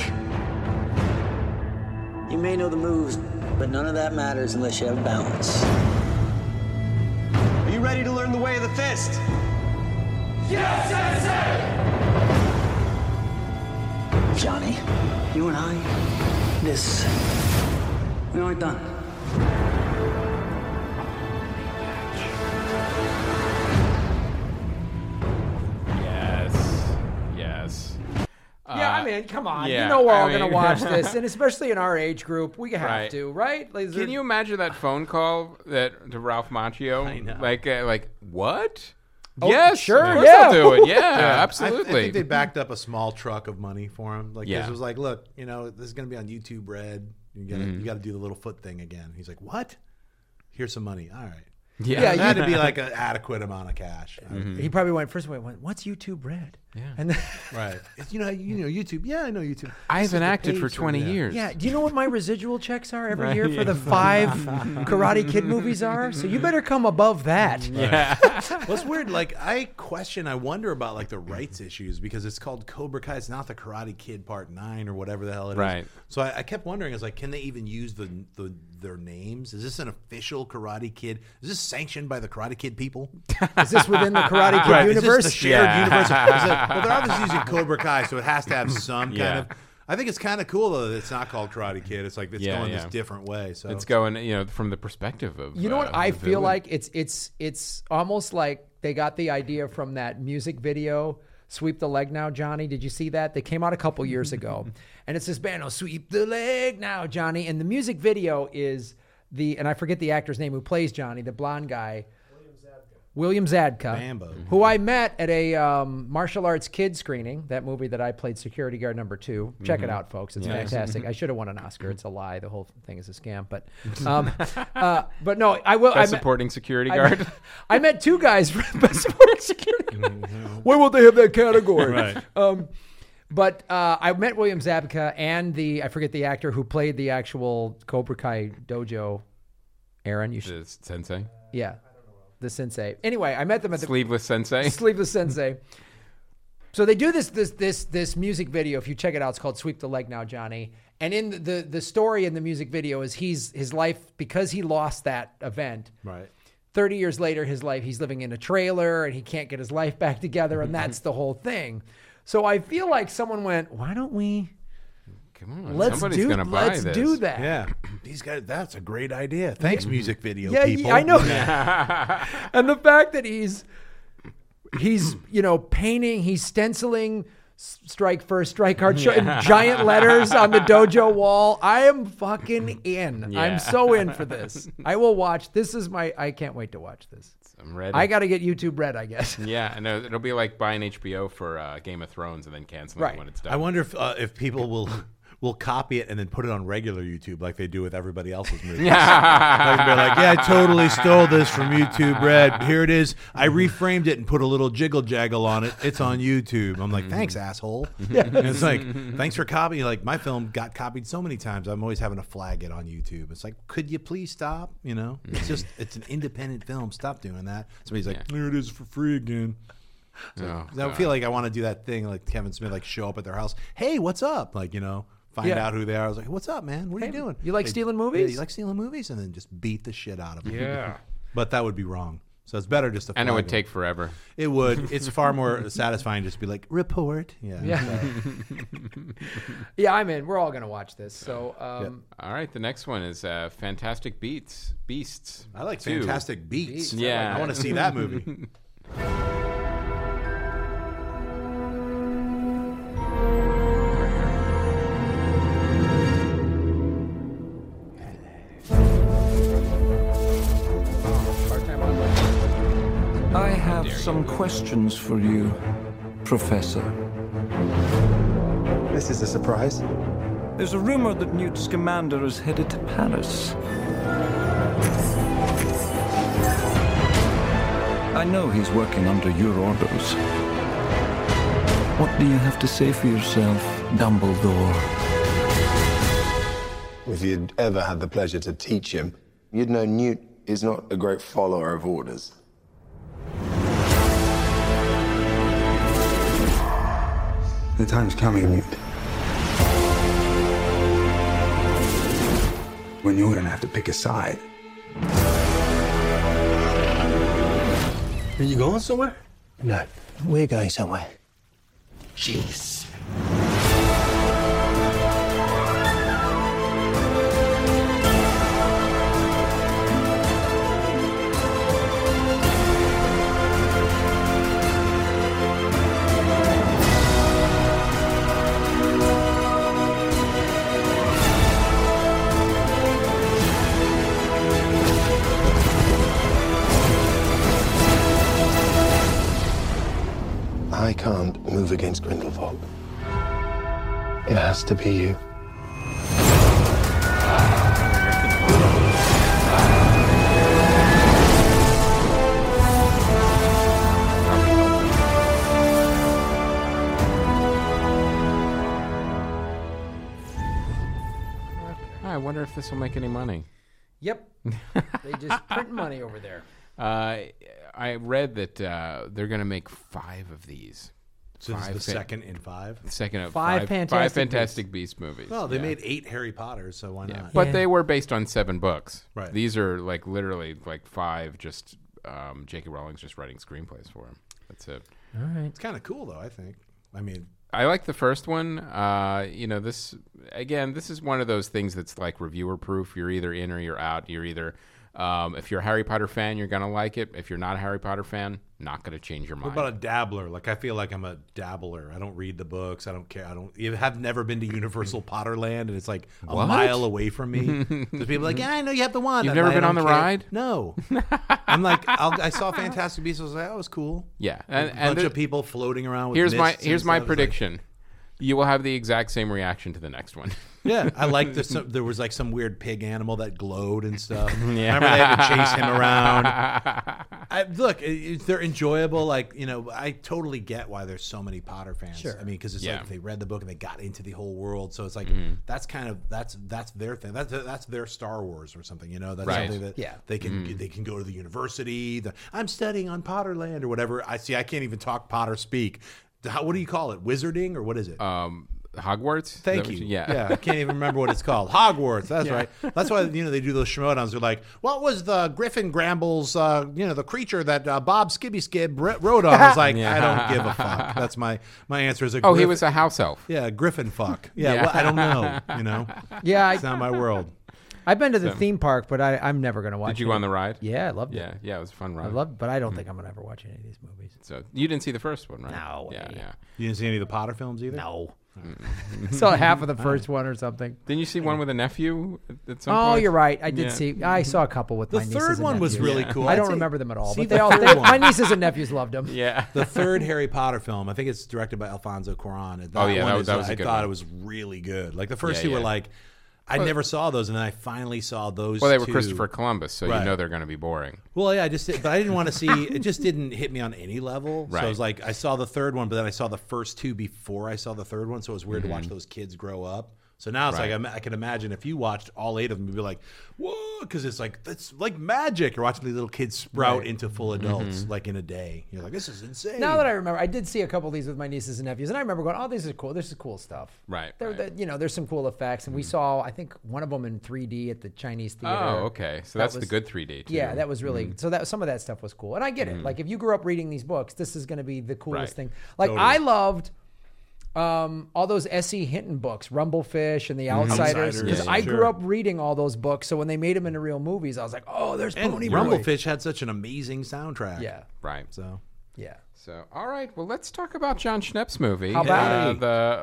F: You may know the moves, but none of that matters unless you have balance.
E: Are you ready to learn the way of the fist?
F: Yes, Sensei! Johnny, you and I, we aren't done.
B: Yes.
A: Yeah, I mean, come on.
B: Yeah,
A: you know we're all going to watch this, and especially in our age group, we have to, right? Like,
B: Can you imagine that phone call to Ralph Macchio?
C: I know.
B: Like what?
A: Oh,
B: yes,
A: sure,
B: of course
A: yeah.
B: I'll do it. Yeah, absolutely.
C: I think they backed up a small truck of money for him. Like,
B: Yeah.
C: this was like, look, this is going to be on YouTube Red. You got to do the little foot thing again. He's like, what? Here's some money. All right.
B: Yeah,
C: That'd be like an adequate amount of cash.
A: He probably went first. What's YouTube Red?
B: Yeah.
A: And then,
C: Right. You know YouTube. Yeah, I know YouTube.
B: I
C: This
B: haven't
C: is the
B: acted for
C: page
B: 20 years.
A: yeah. Do you know what my residual checks are every year for the 5 Karate Kid movies are? So you better come above that.
B: Yeah.
C: Well, it's weird. Like, I wonder about like the rights issues because it's called Cobra Kai. It's not the Karate Kid Part 9 or whatever the hell it is.
B: Right.
C: So I kept wondering, I was like, can they even use their names? Is this an official Karate Kid? Is this sanctioned by the Karate Kid people?
A: Is this within the Karate Kid
C: Right.
A: universe?
C: Is this the shared universe? Well, they're obviously using Cobra Kai, so it has to have some kind of. I think it's kind of cool though that it's not called Karate Kid. It's like it's going this different way. So
B: it's going, from the perspective of.
A: You know what I feel
B: villain.
A: like? It's almost like they got the idea from that music video, "Sweep the Leg Now, Johnny." Did you see that? They came out a couple years ago, and it's this band, "Sweep the Leg Now, Johnny," and the music video is and I forget the actor's name who plays Johnny, the blonde guy. William Zadka,
C: Bambo.
A: who I met at a martial arts kid screening, that movie that I played security guard number 2. Check it out, folks. It's fantastic. I should have won an Oscar. It's a lie. The whole thing is a scam. But no, I will.
B: Best supporting security guard.
A: I met 2 guys for best supporting security guard. Why won't they have that category?
C: Right.
A: But I met William Zabka and I forget the actor who played the actual Cobra Kai dojo. Aaron, you should.
B: The sensei.
A: Yeah. The sensei. Anyway, I met them at the
B: Sleeveless sensei.
A: Sleeveless Sensei. So they do this music video. If you check it out, it's called "Sweep the Leg Now, Johnny." And in the story in the music video is his life, because he lost that event.
C: Right.
A: 30 years later, he's living in a trailer and he can't get his life back together, and that's the whole thing. So I feel like someone went, why don't we?
B: Come on,
A: let's
B: somebody's gonna buy
A: let's
B: this.
A: do that.
C: Yeah, these guys. That's a great idea. Thanks, music video
A: Yeah,
C: people.
A: I know. And the fact that he's painting, he's stenciling strike first, strike hard, in giant letters on the dojo wall. I am fucking in. I'm so in for this. I will watch. I can't wait to watch this.
B: I'm ready.
A: I got to get YouTube Red, I guess.
B: Yeah, I know. It'll be like buying HBO for Game of Thrones and then canceling it when it's done.
C: I wonder if people will copy it and then put it on regular YouTube like they do with everybody else's movies. Like, they're like, yeah, I totally stole this from YouTube Red. Here it is. I reframed it and put a little jiggle jaggle on it. It's on YouTube. I'm like, thanks, asshole. And it's like, thanks for copying. Like, my film got copied so many times. I'm always having to flag it on YouTube. It's like, could you please stop? It's an independent film. Stop doing that. Somebody's like, here it is for free again. So I feel like I want to do that thing like Kevin Smith, like show up at their house. Hey, what's up? Like, find out who they are. I was like, what's up, man? What are you doing?
A: You like stealing movies?
C: Yeah, you like stealing movies? And then just beat the shit out of them.
B: Yeah.
C: But that would be wrong. So it's better just to
B: And it would
C: them.
B: take forever.
C: It would. It's far more satisfying just to be like, report. Yeah.
A: Yeah, I'm in. We're all going to watch this. So,
B: All right, the next one is Fantastic Beasts.
C: I like
B: 2.
C: Fantastic Beats.
B: Yeah.
C: I want to see that movie.
G: I have some questions for you, Professor.
H: This is a surprise.
G: There's a rumor that Newt Scamander is headed to Paris. I know he's working under your orders. What do you have to say for yourself, Dumbledore?
H: If you'd ever had the pleasure to teach him, you'd know Newt is not a great follower of orders. The time's coming, Newt, when you're gonna have to pick a side. Are you going somewhere?
F: No, we're going somewhere.
H: Jeez. I can't move against Grindelwald. It has to be you.
B: I wonder if this will make any money.
A: Yep. They just print money over there.
B: I read that they're going to make 5 of these.
C: So this is the second in 5?
B: The second of
A: five
B: Fantastic Beast movies.
C: Well, they made 8 Harry Potters, so why not?
B: But they were based on 7 books.
C: Right.
B: These are like literally like 5 just J.K. Rowling's just writing screenplays for them. That's it.
A: All right.
C: It's kind of cool, though, I think. I mean,
B: I like the first one. This is one of those things that's like reviewer proof. You're either in or you're out. You're either, if you're a Harry Potter fan, you're going to like it. If you're not a Harry Potter fan, not going to change your mind.
C: What about a dabbler? Like, I feel like I'm a dabbler. I don't read the books. I don't care. I've never been to Universal Potterland, and it's like a mile away from me. There's people like, yeah, I know you have the wand.
B: You've never been on the ride?
C: No. I'm like, I saw Fantastic Beasts. I was like, that was cool.
B: Yeah.
C: And a bunch of people floating around with
B: Here's my prediction. You will have the exact same reaction to the next one.
C: Yeah, I like this. There was like some weird pig animal that glowed and stuff. Yeah. Remember they had to chase him around. Look, they're enjoyable. Like, I totally get why there's so many Potter fans.
A: Sure.
C: I mean, because it's like they read the book and they got into the whole world. So it's like that's their thing. That's their Star Wars or something. That's something that they can go to the university. I'm studying on Potterland or whatever. I can't even talk Potter speak. What do you call it? Wizarding or what is it?
B: Hogwarts.
C: Thank you. Yeah, I can't even remember what it's called. Hogwarts. That's right. That's why they do those Schmoedowns. They're like, what was the Griffin Gramble's the creature that Bob Skibby Skib wrote on? I was like, I don't give a fuck. That's my answer. Is
B: he was a house elf.
C: Yeah, Griffin fuck. Yeah, well, I don't know.
A: Yeah,
C: it's not my world.
A: I've been to the theme park, but I'm never going to watch it.
B: Did you go on the ride?
A: Yeah, I loved it.
B: Yeah, it was a fun ride.
A: I loved it, but I don't think I'm going to ever watch any of these movies.
B: So you didn't see the first one, right?
A: No.
B: Yeah.
C: You didn't see any of the Potter films either?
A: No. Saw half of the first one or something.
B: Didn't you see one with a nephew at some
A: point?
B: Oh,
A: you're right. I did see. I saw a couple with my nieces.
C: The third one was really cool.
A: I don't remember them at all. But my nieces and nephews loved them.
B: Yeah.
C: The third Harry Potter film, I think it's directed by Alfonso Cuarón.
B: That was a
C: I
B: good
C: thought
B: one.
C: It was really good. Like the first two were like, I never saw those, and then I finally saw those.
B: Well, they were Christopher Columbus, so
C: right.
B: you know they're going to be boring.
C: Well, yeah, but I didn't want to see. It just didn't hit me on any level.
B: Right.
C: So I was like, I saw the third one, but then I saw the first two before I saw the third one. So it was weird to watch those kids grow up. So now it's like I can imagine if you watched all 8 of them, you'd be like, whoa, because it's like magic. You're watching these little kids sprout into full adults like in a day. You're like, this is insane.
A: Now that I remember, I did see a couple of these with my nieces and nephews, and I remember going, oh, this is cool. This is cool stuff.
B: Right.
A: There's some cool effects, and we saw, I think, one of them in 3D at the Chinese theater.
B: Oh, okay. So that's the good 3D too.
A: Yeah, that was really so. Some of that stuff was cool, and I get it. Like if you grew up reading these books, this is going to be the coolest thing. Like totally. I loved. All those S.E. Hinton books, Rumblefish and The Outsiders, because I grew up reading all those books. So when they made them into real movies, I was like, "Oh, there's Pony Boy."
C: Rumblefish had such an amazing soundtrack.
A: Yeah,
B: right.
C: So
A: yeah.
B: So all right, well, let's talk about John Schnepp's movie.
A: How about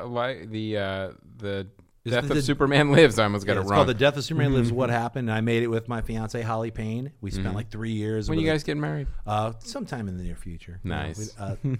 B: the Death of Superman Lives? I almost got it wrong.
C: It's called The Death of Superman Lives. What happened? I made it with my fiance Holly Payne. We spent like 3 years.
B: When you guys getting married?
C: Sometime in the near future.
B: Nice.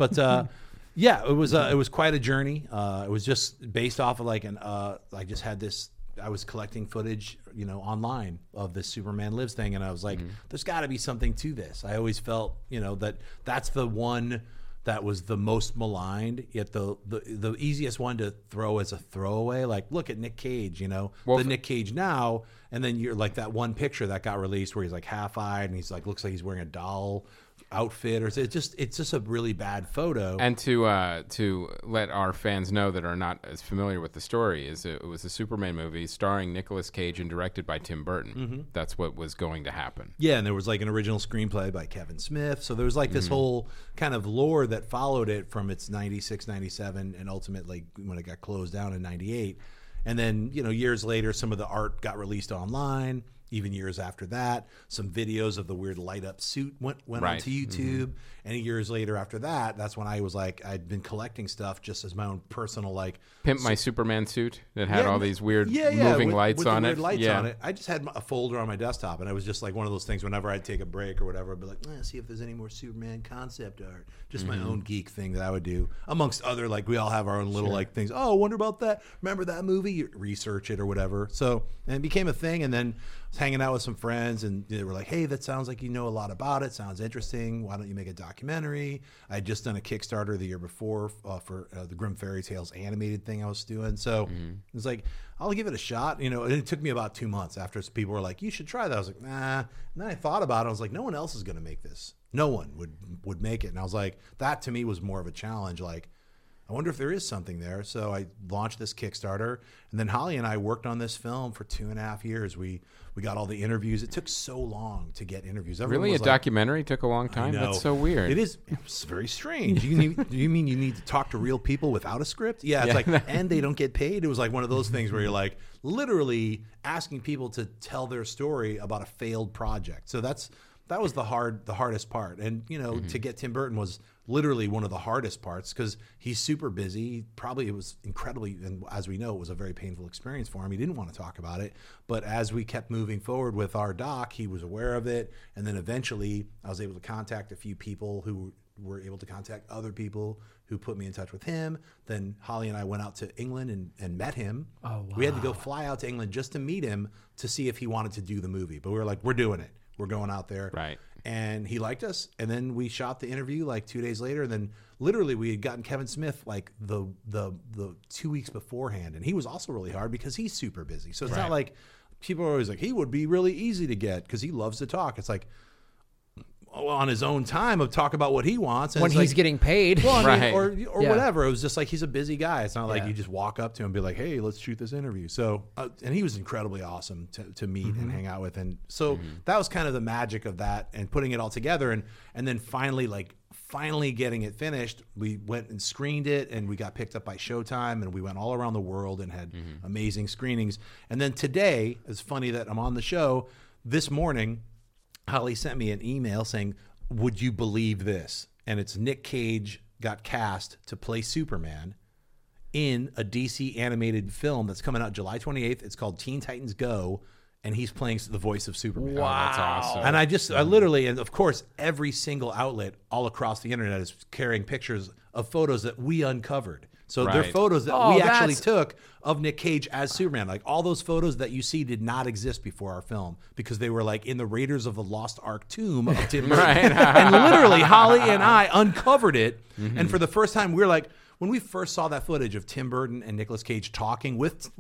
C: Yeah, it was quite a journey. It was just based off of I just had this. I was collecting footage, online of this Superman Lives thing, and I was like, "There's got to be something to this." I always felt, that's the one that was the most maligned, yet the easiest one to throw as a throwaway. Like, look at Nick Cage, the Nick Cage now, and then you're like that one picture that got released where he's like half-eyed and he's like looks like he's wearing a doll outfit, or it's just a really bad photo.
B: And to let our fans know that are not as familiar with the story, it was a Superman movie starring Nicolas Cage and directed by Tim Burton. That's what was going to happen.
C: Yeah, and there was like an original screenplay by Kevin Smith. So there was like this whole kind of lore that followed it from its 96, 97, and ultimately when it got closed down in 98. And then, years later, some of the art got released online. Even years after that, some videos of the weird light up suit went onto YouTube. And years later after that, that's when I was like, I'd been collecting stuff just as my own personal
B: Pimp My Superman suit that had all these weird moving lights on it.
C: Lights on it. I just had a folder on my desktop, and I was just like one of those things. Whenever I'd take a break or whatever, I'd be like, see if there's any more Superman concept art. Just my own geek thing that I would do, amongst other we all have our own little things. Oh, wonder about that. Remember that movie? You research it or whatever. So and it became a thing, and then I was hanging out with some friends, and they were like, "Hey, that sounds like you know a lot about it. Sounds interesting. Why don't you make a documentary?" I had just done a Kickstarter the year before for the Grimm Fairy Tales animated thing I was doing. So it was like, I'll give it a shot. And it took me about 2 months after people were like, "You should try that." I was like, "Nah." And then I thought about it. I was like, no one else is going to make this. No one would make it. And I was like, that to me was more of a challenge. Like, I wonder if there is something there. So I launched this Kickstarter, and then Holly and I worked on this film for 2.5 years. We got all the interviews. It took so long to get interviews.
B: Really, a documentary took a long time? That's so weird.
C: It's very strange. Do you mean you need to talk to real people without a script? Yeah, it's like, and they don't get paid. It was like one of those things where you're like literally asking people to tell their story about a failed project. So that was the hardest part. And to get Tim Burton was literally one of the hardest parts because he's super busy. Probably it was incredibly, and as we know, it was a very painful experience for him. He didn't want to talk about it. But as we kept moving forward with our doc, he was aware of it. And then eventually I was able to contact a few people who were able to contact other people who put me in touch with him. Then Holly and I went out to England and met him. Oh, wow. We had to go fly out to England just to meet him to see if he wanted to do the movie. But we were like, we're doing it. We're going out there.
B: Right.
C: And he liked us. And then we shot the interview 2 days later. And then literally we had gotten Kevin Smith the 2 weeks beforehand. And he was also really hard because he's super busy. So it's not like people are always like, he would be really easy to get because he loves to talk. It's like, on his own time of talk about what he wants. And
A: when he's getting paid.
C: Well, I mean, or whatever. It was just like he's a busy guy. It's not like you just walk up to him and be like, hey, let's shoot this interview. So, and he was incredibly awesome to meet and hang out with. And so that was kind of the magic of that and putting it all together. And then finally getting it finished, we went and screened it, and we got picked up by Showtime, and we went all around the world and had amazing screenings. And then today, it's funny that I'm on the show. This morning, Holly sent me an email saying, would you believe this? And it's Nick Cage got cast to play Superman in a DC animated film that's coming out July 28th. It's called Teen Titans Go, and he's playing the voice of Superman.
B: Wow. Oh, that's awesome.
C: And I literally, and of course, every single outlet all across the internet is carrying pictures of photos that we uncovered. So they're photos that we actually took of Nick Cage as Superman. Like all those photos that you see did not exist before our film because they were like in the Raiders of the Lost Ark tomb of Tim Burton. And literally, Holly and I uncovered it. And for the first time, we were like, when we first saw that footage of Tim Burton and Nicolas Cage talking with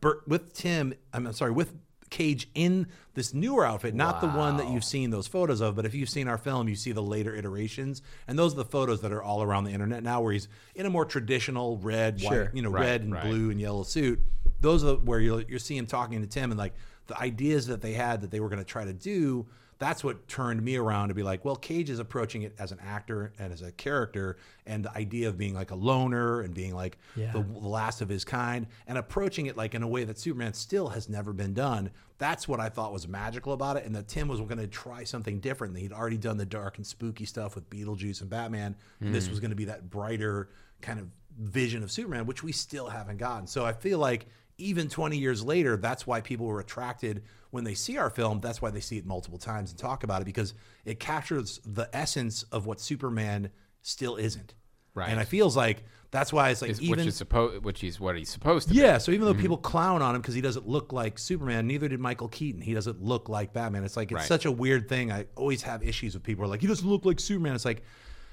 C: Cage in this newer outfit, not the one that you've seen those photos of, but if you've seen our film, you see the later iterations, and those are the photos that are all around the internet now, where he's in a more traditional red, white, red and blue and yellow suit. Those are where you're seeing him talking to Tim, and like the ideas that they had that they were going to try to do. That's what turned me around to be like, well, Cage is approaching it as an actor and as a character, and the idea of being like a loner and being like the last of his kind, and approaching it like in a way that Superman still has never been done. That's what I thought was magical about it, and that Tim was going to try something different. He'd already done the dark and spooky stuff with Beetlejuice and Batman, and this was going to be that brighter kind of vision of Superman, which we still haven't gotten. So I feel like even 20 years later, that's why people were attracted when they see our film. That's why they see it multiple times and talk about it, because it captures the essence of what Superman still isn't. Right. And it feels like that's why it's like
B: which is what he's supposed to be.
C: Yeah, so even though people clown on him because he doesn't look like Superman, neither did Michael Keaton. He doesn't look like Batman. It's like, it's such a weird thing. I always have issues with people who are like, he doesn't look like Superman. It's like,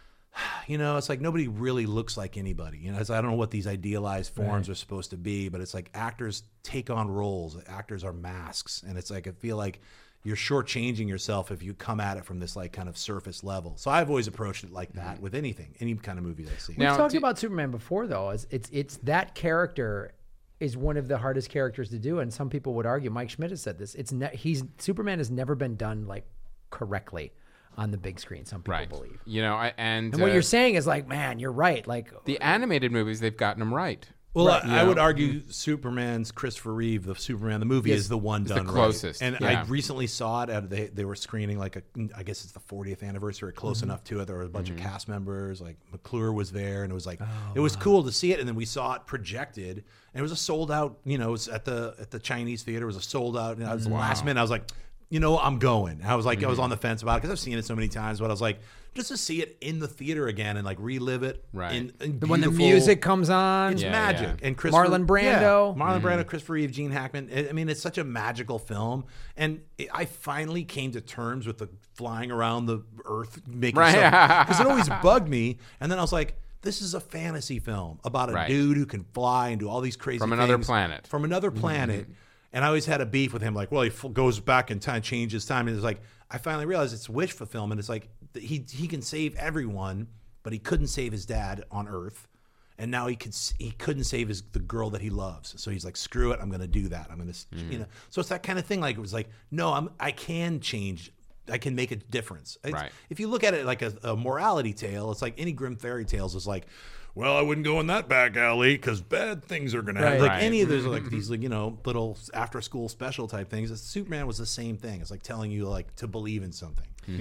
C: it's like nobody really looks like anybody. I don't know what these idealized forms are supposed to be, but it's like actors take on roles. Actors are masks. And it's like, I feel like you're shortchanging yourself if you come at it from this like kind of surface level. So I've always approached it like that with anything, any kind of movie I see.
A: We've talked about Superman before, though. It's that character is one of the hardest characters to do, and some people would argue. Mike Schmidt has said this. Superman has never been done like correctly on the big screen. Some people believe.
B: And
A: what you're saying is like, man, you're right. Like
B: the animated movies, they've gotten them right.
C: Well, I would argue Superman's Christopher Reeve, the Superman, the movie, is the one done
B: the closest.
C: Right. And I recently saw it. They were screening I guess it's the 40th anniversary, close enough to it. There were a bunch of cast members, like McClure was there, and it was like it was cool to see it. And then we saw it projected, and it was a sold out. It was at the Chinese theater. It was a sold out. And I was the last minute. I was like, I'm going. I was like, I was on the fence about it because I've seen it so many times, but I was like, just to see it in the theater again and like relive it.
B: Right.
A: When the music comes on.
C: It's magic.
A: And Marlon Brando.
C: Marlon Brando, Christopher Reeve, Gene Hackman. I mean, it's such a magical film. And I finally came to terms with the flying around the earth making stuff. Because it always bugged me. And then I was like, this is a fantasy film about a dude who can fly and do all these crazy things. From another planet. And I always had a beef with him, like, well, he goes back in time, changes time. And it's like, I finally realized it's wish fulfillment. It's like, he can save everyone, but he couldn't save his dad on Earth. And now he couldn't save the girl that he loves. So he's like, screw it, I'm going to do that. I'm going to, So it's that kind of thing. Like, it was like, no, I can change. I can make a difference. If you look at it like a morality tale, it's like any Grimm fairy tales is like, well, I wouldn't go in that back alley because bad things are going to happen. Like any of those, like these, like, little after school special type things. Superman was the same thing. It's like telling you like to believe in something.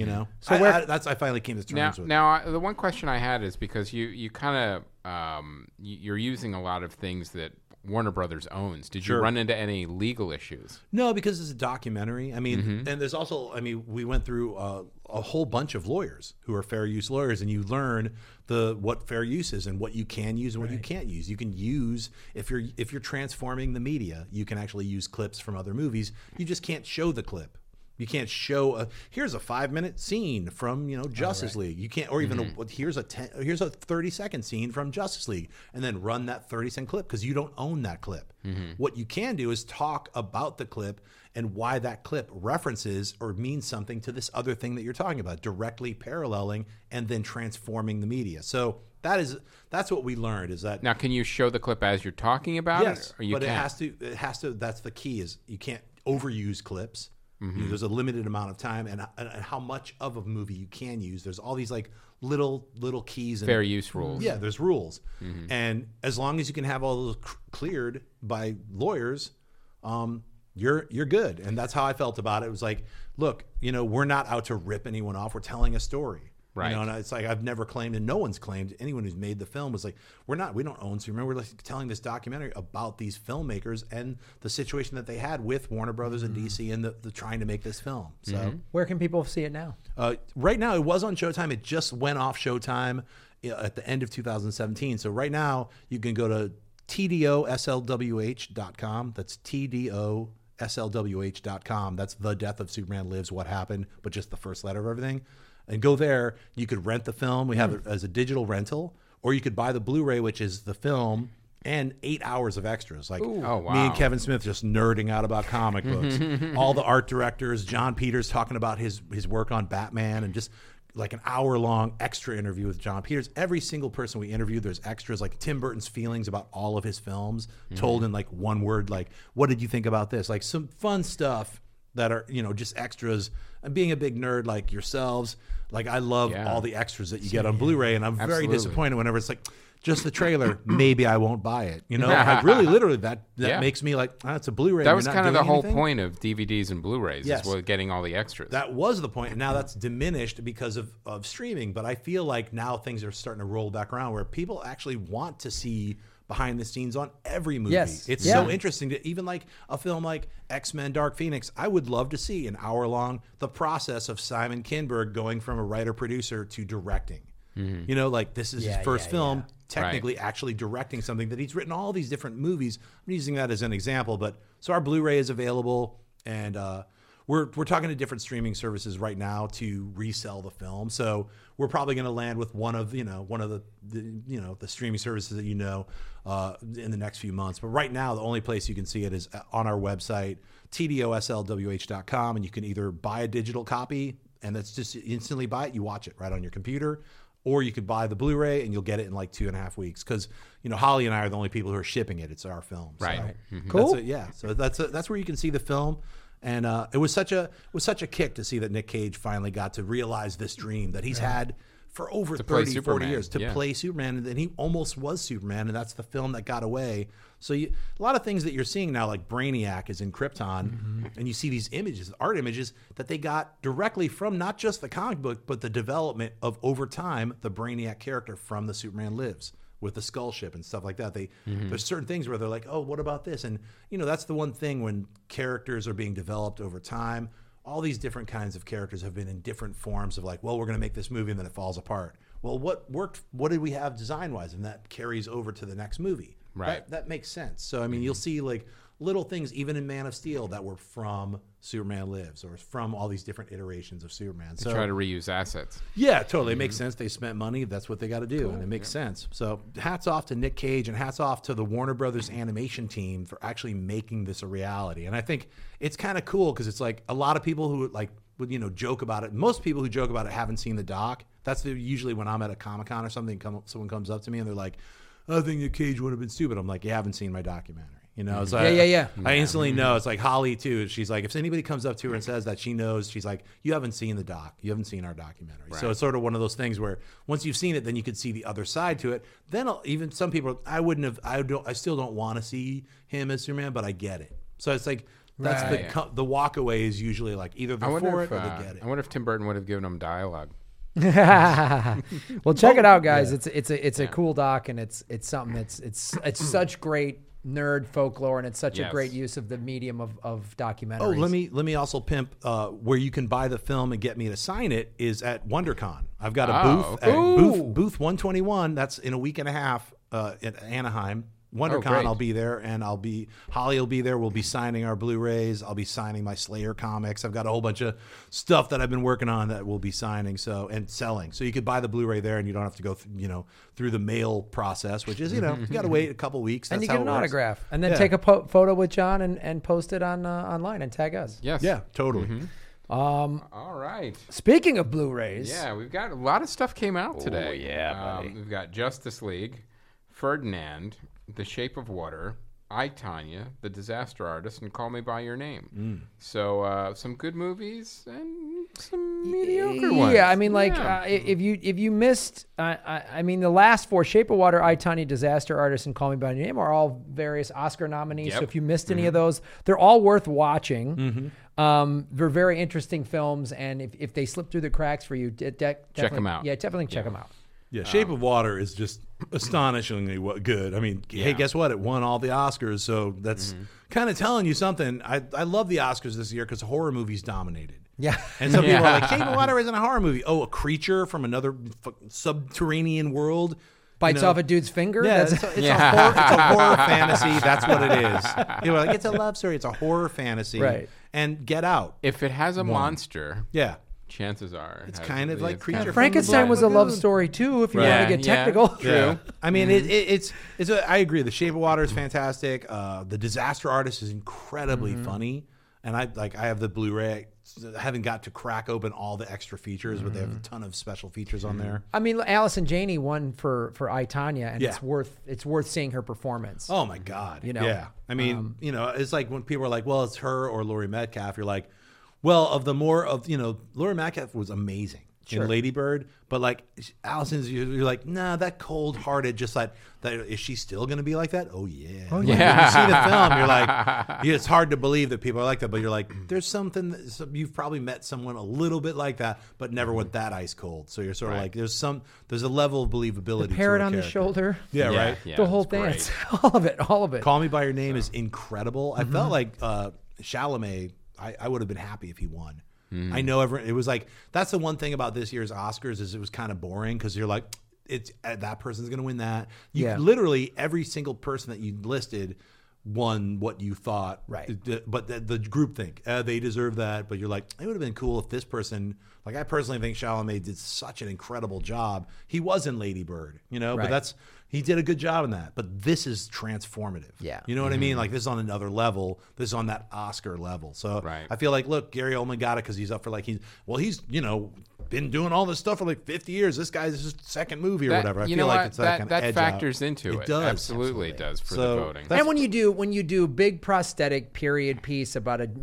C: So I finally came to terms with.
B: Now, the one question I had is because you kind of you're using a lot of things that Warner Brothers owns. Did you run into any legal issues?
C: No, because it's a documentary. I mean, and there's also, we went through a whole bunch of lawyers who are fair use lawyers, and you learn what fair use is and what you can use and what you can't use. You can use, if you're transforming the media, you can actually use clips from other movies. You just can't show the clip. You can't show here's a 5-minute scene from Justice League. You can't, or even here's a 30-second scene from Justice League, and then run that 30-second clip because you don't own that clip. What you can do is talk about the clip and why that clip references or means something to this other thing that you're talking about, directly paralleling and then transforming the media. So that's what we learned is that.
B: Now, can you show the clip as you're talking about
C: it?
B: Or you
C: but
B: can't?
C: it has to. That's the key is you can't overuse clips. There's a limited amount of time and how much of a movie you can use. There's all these like little keys and
B: fair use rules.
C: Yeah, there's rules, and as long as you can have all those cleared by lawyers, you're good. And that's how I felt about it. It was like, look, we're not out to rip anyone off. We're telling a story.
B: Right.
C: And it's like I've never claimed, and no one's claimed, anyone who's made the film was like, we don't own Superman. We're like telling this documentary about these filmmakers and the situation that they had with Warner Brothers and DC and the trying to make this film. So
A: where can people see it now?
C: Right now, it was on Showtime. It just went off Showtime at the end of 2017. So right now, you can go to tdoslwh.com. That's tdoslwh.com. That's The Death of Superman Lives, What Happened, but just the first letter of everything. And go there. You could rent the film. We have it as a digital rental, or you could buy the Blu-ray, which is the film and 8 hours of extras. Like me and Kevin Smith just nerding out about comic books. All the art directors, John Peters talking about his work on Batman, and just like an hour-long extra interview with John Peters. Every single person we interviewed, there's extras, like Tim Burton's feelings about all of his films, told in like one word, like, what did you think about this? Like some fun stuff that are, just extras. And being a big nerd like yourselves, like I love all the extras that you get on Blu-ray, and I'm very disappointed whenever it's like just the trailer. Maybe I won't buy it. Like really, literally, that makes me like, it's a Blu-ray.
B: That was kind of the whole point of DVDs and Blu-rays, is getting all the extras.
C: That was the point, and now that's diminished because of streaming. But I feel like now things are starting to roll back around where people actually want to see behind the scenes on every movie. It's so interesting to even like a film like X-Men Dark Phoenix. I would love to see an hour long the process of Simon Kinberg going from a writer producer to directing. Like this is his first film, technically actually directing something that he's written all these different movies. I'm using that as an example, but so our Blu-ray is available, and we're talking to different streaming services right now to resell the film. So we're probably going to land with one of the streaming services that in the next few months. But right now, the only place you can see it is on our website, tdoslwh.com, and you can either buy a digital copy, and that's just instantly buy it. You watch it right on your computer, or you could buy the Blu-ray and you'll get it in like 2.5 weeks. Because Holly and I are the only people who are shipping it. It's our film,
B: right?
C: So
A: Cool.
C: So that's where you can see the film. And it was such a kick to see that Nick Cage finally got to realize this dream that he's had for over 30, 40 years to play Superman. And then he almost was Superman, and that's the film that got away. So a lot of things that you're seeing now, like Brainiac is in Krypton, and you see these images, art images that they got directly from not just the comic book, but the development of, over time, the Brainiac character from the Superman Lives, with the skull ship and stuff like that. There's certain things where they're like, oh, what about this? And that's the one thing when characters are being developed over time. All these different kinds of characters have been in different forms of like, well, we're going to make this movie, and then it falls apart. Well, what worked? What did we have design-wise? And that carries over to the next movie.
B: Right.
C: That makes sense. So, I mean, you'll see like little things, even in Man of Steel, that were from Superman Lives or from all these different iterations of Superman. So
B: try to reuse assets.
C: Yeah, totally. It makes sense. They spent money. That's what they got to do. And it makes sense. So hats off to Nick Cage, and hats off to the Warner Brothers animation team for actually making this a reality. And I think it's kind of cool because it's like a lot of people who would joke about it. Most people who joke about it haven't seen the doc. That's usually when I'm at a Comic-Con or something, someone comes up to me and they're like, I think Nick Cage would have been stupid. I'm like, you haven't seen my documentary. It's like, I instantly know. It's like Holly too. She's like, if anybody comes up to her and says that, she knows. She's like, you haven't seen the doc. You haven't seen our documentary. Right. So it's sort of one of those things where once you've seen it, then you could see the other side to it. Then even some people, I still don't want to see him as Superman, but I get it. So it's like that's the walk away is usually like either they're for it or they get it.
B: I wonder if Tim Burton would have given him dialogue.
A: Well, check it out, guys. It's a cool doc, and it's something it's such great nerd folklore, and it's such a great use of the medium of documentaries.
C: Oh, let me also pimp where you can buy the film and get me to sign it is at WonderCon. I've got a booth at booth 121. That's in a week and a half at Anaheim. WonderCon, I'll be there, and Holly will be there. We'll be signing our Blu-rays. I'll be signing my Slayer comics. I've got a whole bunch of stuff that I've been working on that we'll be signing and selling. So you could buy the Blu-ray there, and you don't have to go through the mail process, which is you got to wait a couple weeks. That's
A: and you get an autograph, and then take a photo with John and post it on online and tag us.
B: Yes.
C: Yeah, totally.
B: All right.
A: Speaking of Blu-rays,
B: yeah, we've got a lot of stuff came out today.
A: Oh yeah, buddy.
B: We've got Justice League, Ferdinand, The Shape of Water, I, Tonya, The Disaster Artist, and Call Me by Your Name. So some good movies and some mediocre ones.
A: Yeah, I mean, if you missed, I mean, the last four, Shape of Water, I, Tonya, Disaster Artist, and Call Me by Your Name, are all various Oscar nominees.
B: Yep.
A: So if you missed any of those, they're all worth watching. They're very interesting films, and if they slip through the cracks for you, check
B: them out.
A: Yeah, definitely check them out.
C: Yeah, Shape of Water is just astonishingly good. I mean, hey, guess what? It won all the Oscars, so that's kind of telling you something. I love the Oscars this year because horror movies dominated.
A: Yeah.
C: And some people are like, Shape of Water isn't a horror movie. Oh, a creature from another subterranean world
A: bites off a dude's finger?
C: Yeah, it's a horror fantasy. That's what it is. You're like, it's a love story. It's a horror fantasy.
A: Right.
C: And Get Out.
B: If it has a monster,
C: yeah,
B: chances are
C: it's kind of like Creature.
A: Frankenstein was a love story too, if you want to get technical.
B: True.
C: Yeah. I mean, it's I agree. The Shape of Water is fantastic. The Disaster Artist is incredibly funny, and I have the Blu-ray. I haven't got to crack open all the extra features, but they have a ton of special features on there.
A: I mean, Allison Janney won for I, Tonya, and it's worth seeing her performance.
C: Oh my God! Yeah. I mean, it's like when people are like, "Well, it's her or Laurie Metcalf." You're like, "Well, Laurie Metcalf was amazing in Lady Bird, but like Allison's, you're like, nah, that cold-hearted, just like that. Is she still going to be like that? Oh yeah. When you see the film, you're like, it's hard to believe that people are like that, but you're like, there's something. You've probably met someone a little bit like that, but never went that ice cold. So you're sort of like, there's a level of believability.
A: The parrot
C: to
A: on the shoulder.
C: Yeah, right.
A: Yeah, the whole dance, all of it.
C: Call Me by Your Name is incredible. I felt like Chalamet. I would have been happy if he won. I know it was like, that's the one thing about this year's Oscars is it was kind of boring because you're like, it's that person's going to win that. Literally every single person that you listed won what you thought.
A: Right.
C: But the group think they deserve that. But you're like, it would have been cool if this person, like I personally think Chalamet did such an incredible job. He was in Lady Bird, but he did a good job in that. But this is transformative.
A: Yeah.
C: You know what I mean? Like this is on another level. This is on that Oscar level. So I feel like, look, Gary Oldman got it because he's up for like, he's been doing all this stuff for like 50 years. This guy's his second movie or whatever. I feel like it's that
B: factors into it.
C: It does.
B: Absolutely does for the voting.
A: And when you do big prosthetic period piece about a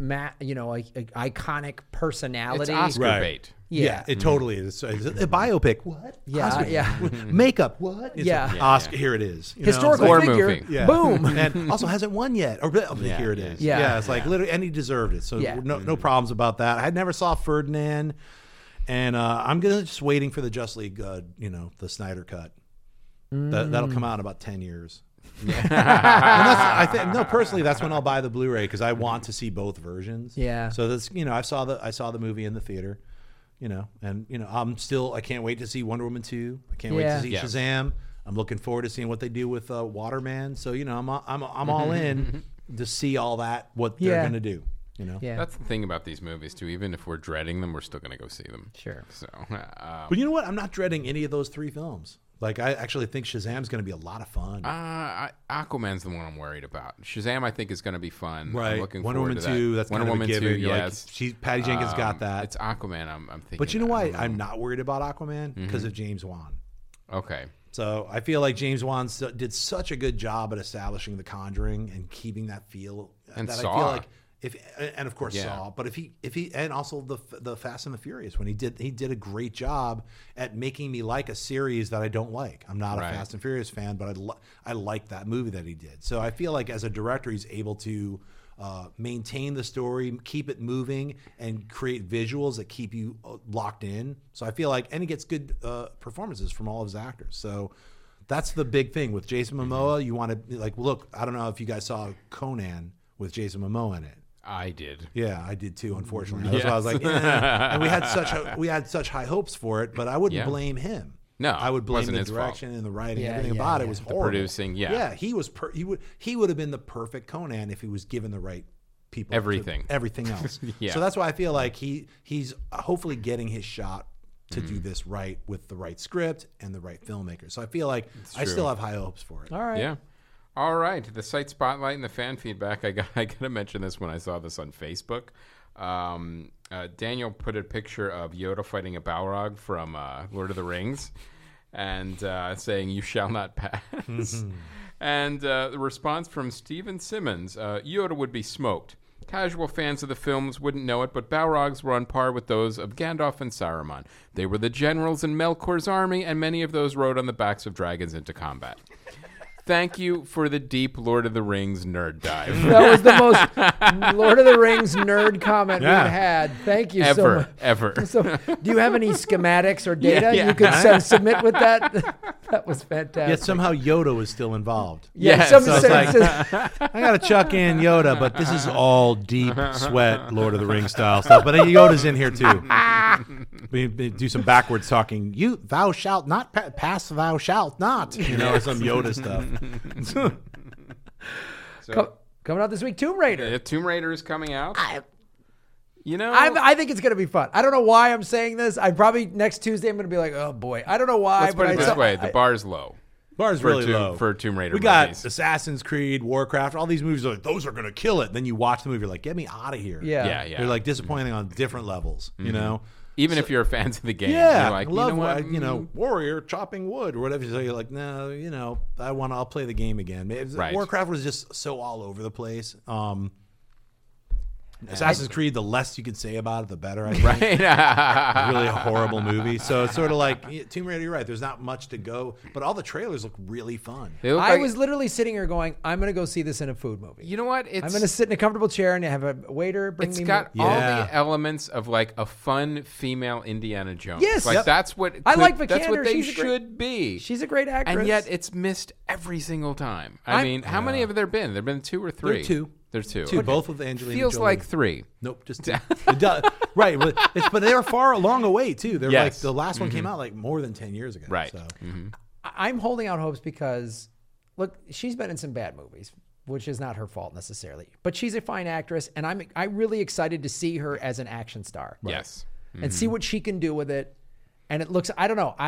A: iconic personality,
B: it's Oscar bait.
C: Yeah, it totally is. It's a biopic. What?
A: Yeah,
C: Oscar.
A: yeah.
C: Makeup. What? Oscar. Here it is.
A: Historical figure.
B: Movie.
C: Yeah.
A: Boom.
C: And also hasn't won yet. Here it is.
A: Yeah.
C: It's like literally, and he deserved it. So no problems about that. I never saw Ferdinand, and I'm just waiting for the Just League, the Snyder cut. That'll come out in about 10 years. And personally, that's when I'll buy the Blu-ray because I want to see both versions.
A: Yeah.
C: So that's I saw the movie in the theater. I can't wait to see Wonder Woman 2. I can't wait to see Shazam. I'm looking forward to seeing what they do with Waterman. So I'm all in to see all that what they're going to do.
B: That's the thing about these movies too. Even if we're dreading them, we're still going to go see them.
A: Sure.
B: So,
C: but you know what? I'm not dreading any of those three films. Like I actually think Shazam's going to be a lot of fun.
B: Aquaman's the one I'm worried about. Shazam, I think, is going to be fun.
C: Right.
B: I'm looking
C: Wonder
B: forward
C: Woman
B: to that.
C: 2. That's
B: Wonder
C: kind of
B: Woman
C: a given.
B: 2. Yes.
C: Patty Jenkins got that.
B: It's Aquaman. I'm thinking.
C: But you know why I'm not worried about Aquaman? Because of James Wan.
B: Okay.
C: So I feel like James Wan did such a good job at establishing The Conjuring and keeping that feel.
B: And
C: that
B: Saw.
C: I feel like and of course Saw, but if he and also the Fast and the Furious, when he did a great job at making me like a series that I don't like. I'm not a Fast and Furious fan, but I like that movie that he did. So I feel like as a director, he's able to maintain the story, keep it moving, and create visuals that keep you locked in. So I feel like, and he gets good performances from all of his actors. So that's the big thing with Jason Momoa. You want to look. I don't know if you guys saw Conan with Jason Momoa in it.
B: I did.
C: Yeah, I did too. Unfortunately, that's why I was like, and we had such high hopes for it, but I wouldn't blame him.
B: No,
C: I would blame
B: wasn't
C: the
B: his
C: direction
B: fault.
C: and the writing.
A: Yeah,
C: Everything
A: yeah,
C: about
A: yeah.
C: it was
B: The
C: horrible.
B: producing, yeah.
C: Yeah, he would have been the perfect Conan if he was given the right people.
B: Everything
C: else.
B: Yeah.
C: So that's why I feel like he's hopefully getting his shot to do this right with the right script and the right filmmaker. So I feel like I still have high hopes for it.
A: All right.
B: Yeah. All right. The site spotlight and the fan feedback. I got to mention this when I saw this on Facebook. Daniel put a picture of Yoda fighting a Balrog from Lord of the Rings and saying, "You shall not pass." Mm-hmm. And the response from Steven Simmons, Yoda would be smoked. Casual fans of the films wouldn't know it, but Balrogs were on par with those of Gandalf and Saruman. They were the generals in Melkor's army, and many of those rode on the backs of dragons into combat. Thank you for the deep Lord of the Rings nerd dive.
A: That was the most Lord of the Rings nerd comment we've had. Thank you so much.
B: Ever.
A: So, do you have any schematics or data you could submit with that? That was fantastic.
C: Yet somehow Yoda was still involved.
A: Yeah,
C: so it's like, I got to chuck in Yoda, but this is all deep sweat Lord of the Rings style stuff. But Yoda's in here too. We do some backwards talking. Thou shalt not pass. Thou shalt not. You know, some Yoda stuff.
A: Coming out this week, Tomb Raider.
B: Tomb Raider is coming out.
A: I think it's going to be fun. I don't know why I'm saying this. I probably next Tuesday I'm going to be like, oh boy, I don't know why.
B: Let's put it this way: the bar's low.
C: Bar's really low
B: for Tomb Raider.
C: We got Assassin's Creed, Warcraft, all these movies are like, those are going to kill it. Then you watch the movie, you're like, get me out of here.
A: Yeah.
C: They're like disappointing on different levels, you know?
B: Even if you're fans of the game,
C: yeah,
B: you're like,
C: I love
B: you know what?
C: warrior chopping wood or whatever. So you're like, no, I'll play the game again.
B: Right.
C: Warcraft was just so all over the place. Assassin's Creed, the less you can say about it, the better, I think.
B: Right.
C: Really a horrible movie. So it's sort of like Tomb Raider, you're right. There's not much to go, but all the trailers look really fun.
A: I was literally sitting here going, I'm going to go see this in a food movie.
B: You know what?
A: I'm going to sit in a comfortable chair and have a waiter bring me.
B: It's got all the elements of like a fun female Indiana Jones.
A: Yes.
B: Like that's what
A: I like Vikander.
B: That's what they
A: She's
B: should be.
A: She's a great actress.
B: And yet it's missed every single time. I mean, how many have there been? There have been 2 or 3. There's two.
C: Both with Angelina
B: Feels
C: Jolie.
B: like 3.
C: Nope, just 2. It does. Right, but they were far along away too. They're like the last one came out like more than 10 years ago.
B: Right.
C: So.
A: I'm holding out hopes because, look, she's been in some bad movies, which is not her fault necessarily. But she's a fine actress, and I'm really excited to see her as an action star.
B: Right. Yes.
A: And see what she can do with it. And it looks, I don't know,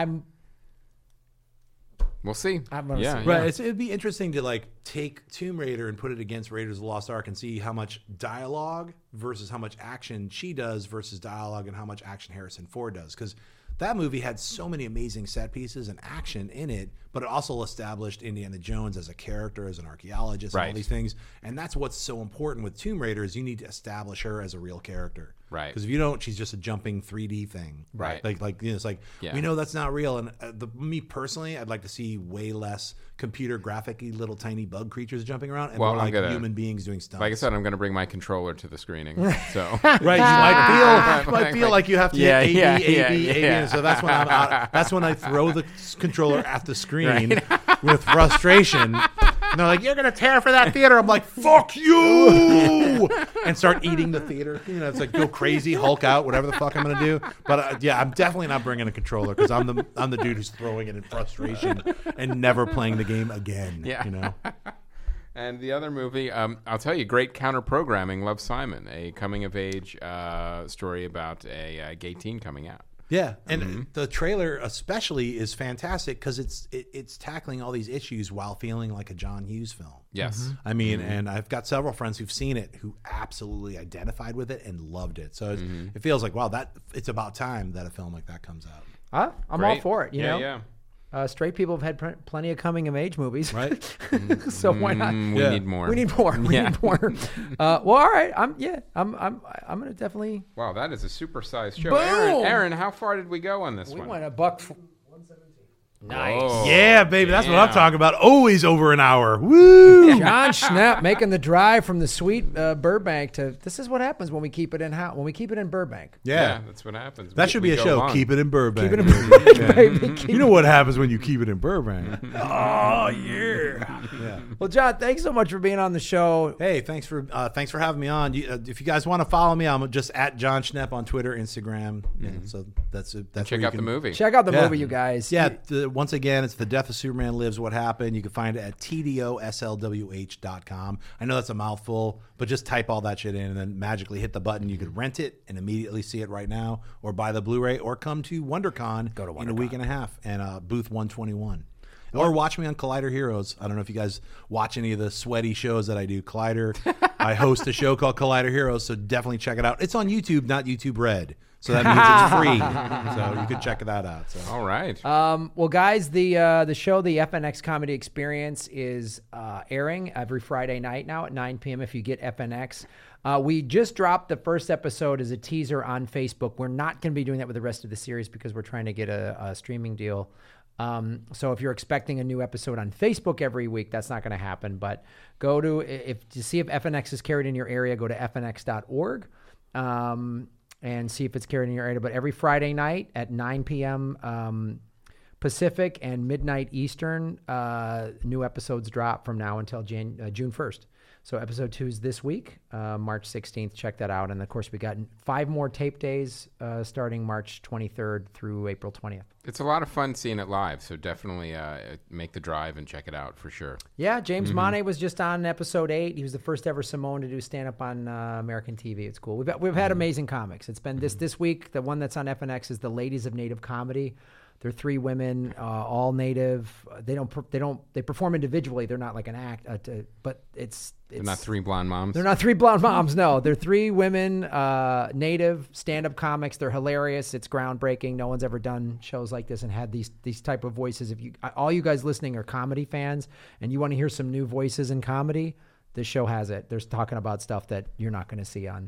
B: We'll see.
C: Right. It'd be interesting to like take Tomb Raider and put it against Raiders of the Lost Ark and see how much dialogue versus how much action she does versus dialogue and how much action Harrison Ford does. Because that movie had so many amazing set pieces and action in it, but it also established Indiana Jones as a character, as an archaeologist, and all these things. And that's what's so important with Tomb Raider is you need to establish her as a real character.
B: Right.
C: Because if you don't, she's just a jumping 3D thing.
B: Right.
C: Like it's like, we know that's not real. And me personally, I'd like to see way less computer graphic-y little tiny bug creatures jumping around and more like human beings doing stunts.
B: Like I said, I'm going to bring my controller to the screening. So
C: right. You might feel like you have to hit A, B. So that's when I'm out. That's when I throw the controller at the screen with frustration. And they're like, you're going to tear for that theater. I'm like, fuck you! And start eating the theater. You know, it's like go crazy, Hulk out, whatever the fuck I'm going to do. But I'm definitely not bringing a controller because I'm the dude who's throwing it in frustration and never playing the game again.
B: Yeah.
C: You know?
B: And the other movie, I'll tell you, great counter-programming, Love, Simon, a coming-of-age story about a gay teen coming out.
C: Yeah, and the trailer especially is fantastic because it's tackling all these issues while feeling like a John Hughes film.
B: Yes.
C: I mean, and I've got several friends who've seen it who absolutely identified with it and loved it. So it feels like, wow, it's about time that a film like that comes out.
A: I'm all for it, you know?
B: Yeah.
A: Straight people have had plenty of coming-of-age movies.
C: Right.
A: So why not?
B: We need more.
A: We need more. We need more. Well, all right. I'm going to definitely.
B: Wow, that is a supersized show.
A: Boom!
B: Aaron, how far did we go on this one?
A: We went $117. Nice.
B: Oh,
C: yeah, baby. That's what I'm talking about. Always over an hour. Woo!
A: Jon Schnepp making the drive from the sweet Burbank to. This is what happens when we keep it in house. When we keep it in Burbank.
C: Yeah,
B: that's what happens.
C: That should be a show. Keep it in Burbank.
A: Keep it in Burbank, baby.
C: You know what happens when you keep it in Burbank?
A: Oh yeah. Well, John, thanks so much for being on the show.
C: Hey, thanks for having me on. If you guys want to follow me, I'm just at Jon Schnepp on Twitter, Instagram. Yeah, so that's it. That's
B: check out the movie.
A: Check out the movie, you guys.
C: Yeah. Once again, it's The Death of Superman Lives: What Happened. You can find it at tdoslwh.com. I know that's a mouthful, but just type all that shit in and then magically hit the button. You could rent it and immediately see it right now, or buy the Blu-ray, or come to WonderCon in a week and a half and booth 121. Or watch me on Collider Heroes. I don't know if you guys watch any of the sweaty shows that I do. Collider, I host a show called Collider Heroes, so definitely check it out. It's on YouTube, not YouTube Red. So that means it's free. So you could check that out. So.
B: All right.
A: Well, guys, the show, the FNX Comedy Experience, is airing every Friday night now at 9 p.m. if you get FNX. We just dropped the first episode as a teaser on Facebook. We're not going to be doing that with the rest of the series because we're trying to get a streaming deal. So if you're expecting a new episode on Facebook every week, that's not going to happen. But go to see if FNX is carried in your area, go to fnx.org and see if it's carried in your area. But every Friday night at 9 p.m. Pacific and midnight Eastern, new episodes drop from now until June 1st. So episode 2 is this week, March 16th. Check that out. And, of course, we got 5 more tape days starting March 23rd through April 20th.
B: It's a lot of fun seeing it live, so definitely make the drive and check it out for sure.
A: Yeah, James Mane was just on episode 8. He was the first ever Samoan to do stand-up on American TV. It's cool. We've had amazing comics. It's been this week. The one that's on FNX is the Ladies of Native Comedy. They're 3 women, all Native. They perform individually. They're not like an act, but it's
B: they're not 3 blonde moms.
A: They're not 3 blonde moms. No, they're 3 women, Native stand-up comics. They're hilarious. It's groundbreaking. No one's ever done shows like this and had these type of voices. If all you guys listening are comedy fans and you want to hear some new voices in comedy, this show has it. They're talking about stuff that you're not going to see on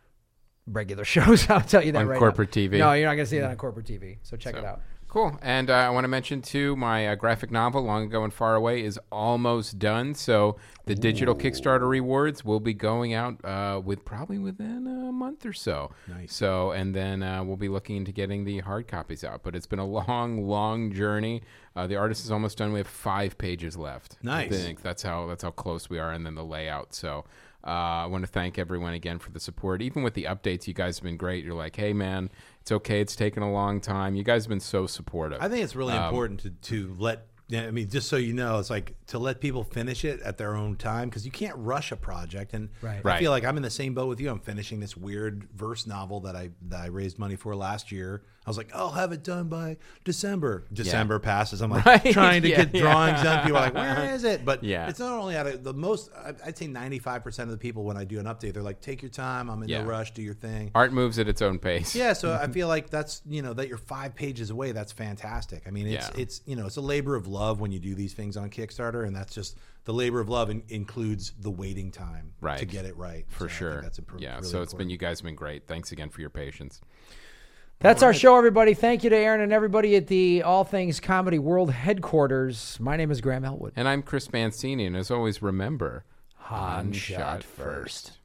A: regular shows. I'll tell you that right now.
B: On corporate TV.
A: No, you're not going to see that on corporate TV. So check it out.
B: Cool. And I want to mention, too, my graphic novel, Long Ago and Far Away, is almost done. So the digital Kickstarter rewards will be going out probably within a month or so.
C: Nice.
B: So, and then we'll be looking into getting the hard copies out. But it's been a long, long journey. The artist is almost done. We have 5 pages left.
C: Nice.
B: I think that's how close we are, and then the layout. So I want to thank everyone again for the support. Even with the updates, you guys have been great. You're like, hey, man, it's okay. It's taken a long time. You guys have been so supportive.
C: I think it's really important to let, I mean, just so you know, it's like to let people finish it at their own time, because you can't rush a project. And I feel like I'm in the same boat with you. I'm finishing this weird verse novel that I raised money for last year. I was like, I'll have it done by December. December passes. I'm like trying to get drawings done. People are like, where is it? But it's not only out of the most, I'd say 95% of the people when I do an update, they're like, take your time. I'm in no rush. Do your thing.
B: Art moves at its own pace.
C: Yeah. So I feel like that's, that you're 5 pages away. That's fantastic. I mean, it's it's a labor of love when you do these things on Kickstarter. And that's just the labor of love includes the waiting time to get it right.
B: For sure.
C: I think that's really
B: so it's been, you guys have been great. Thanks again for your patience.
A: That's our show, everybody. Thank you to Aaron and everybody at the All Things Comedy World headquarters. My name is Graham Elwood.
B: And I'm Chris Mancini. And as always, remember,
A: Han shot first.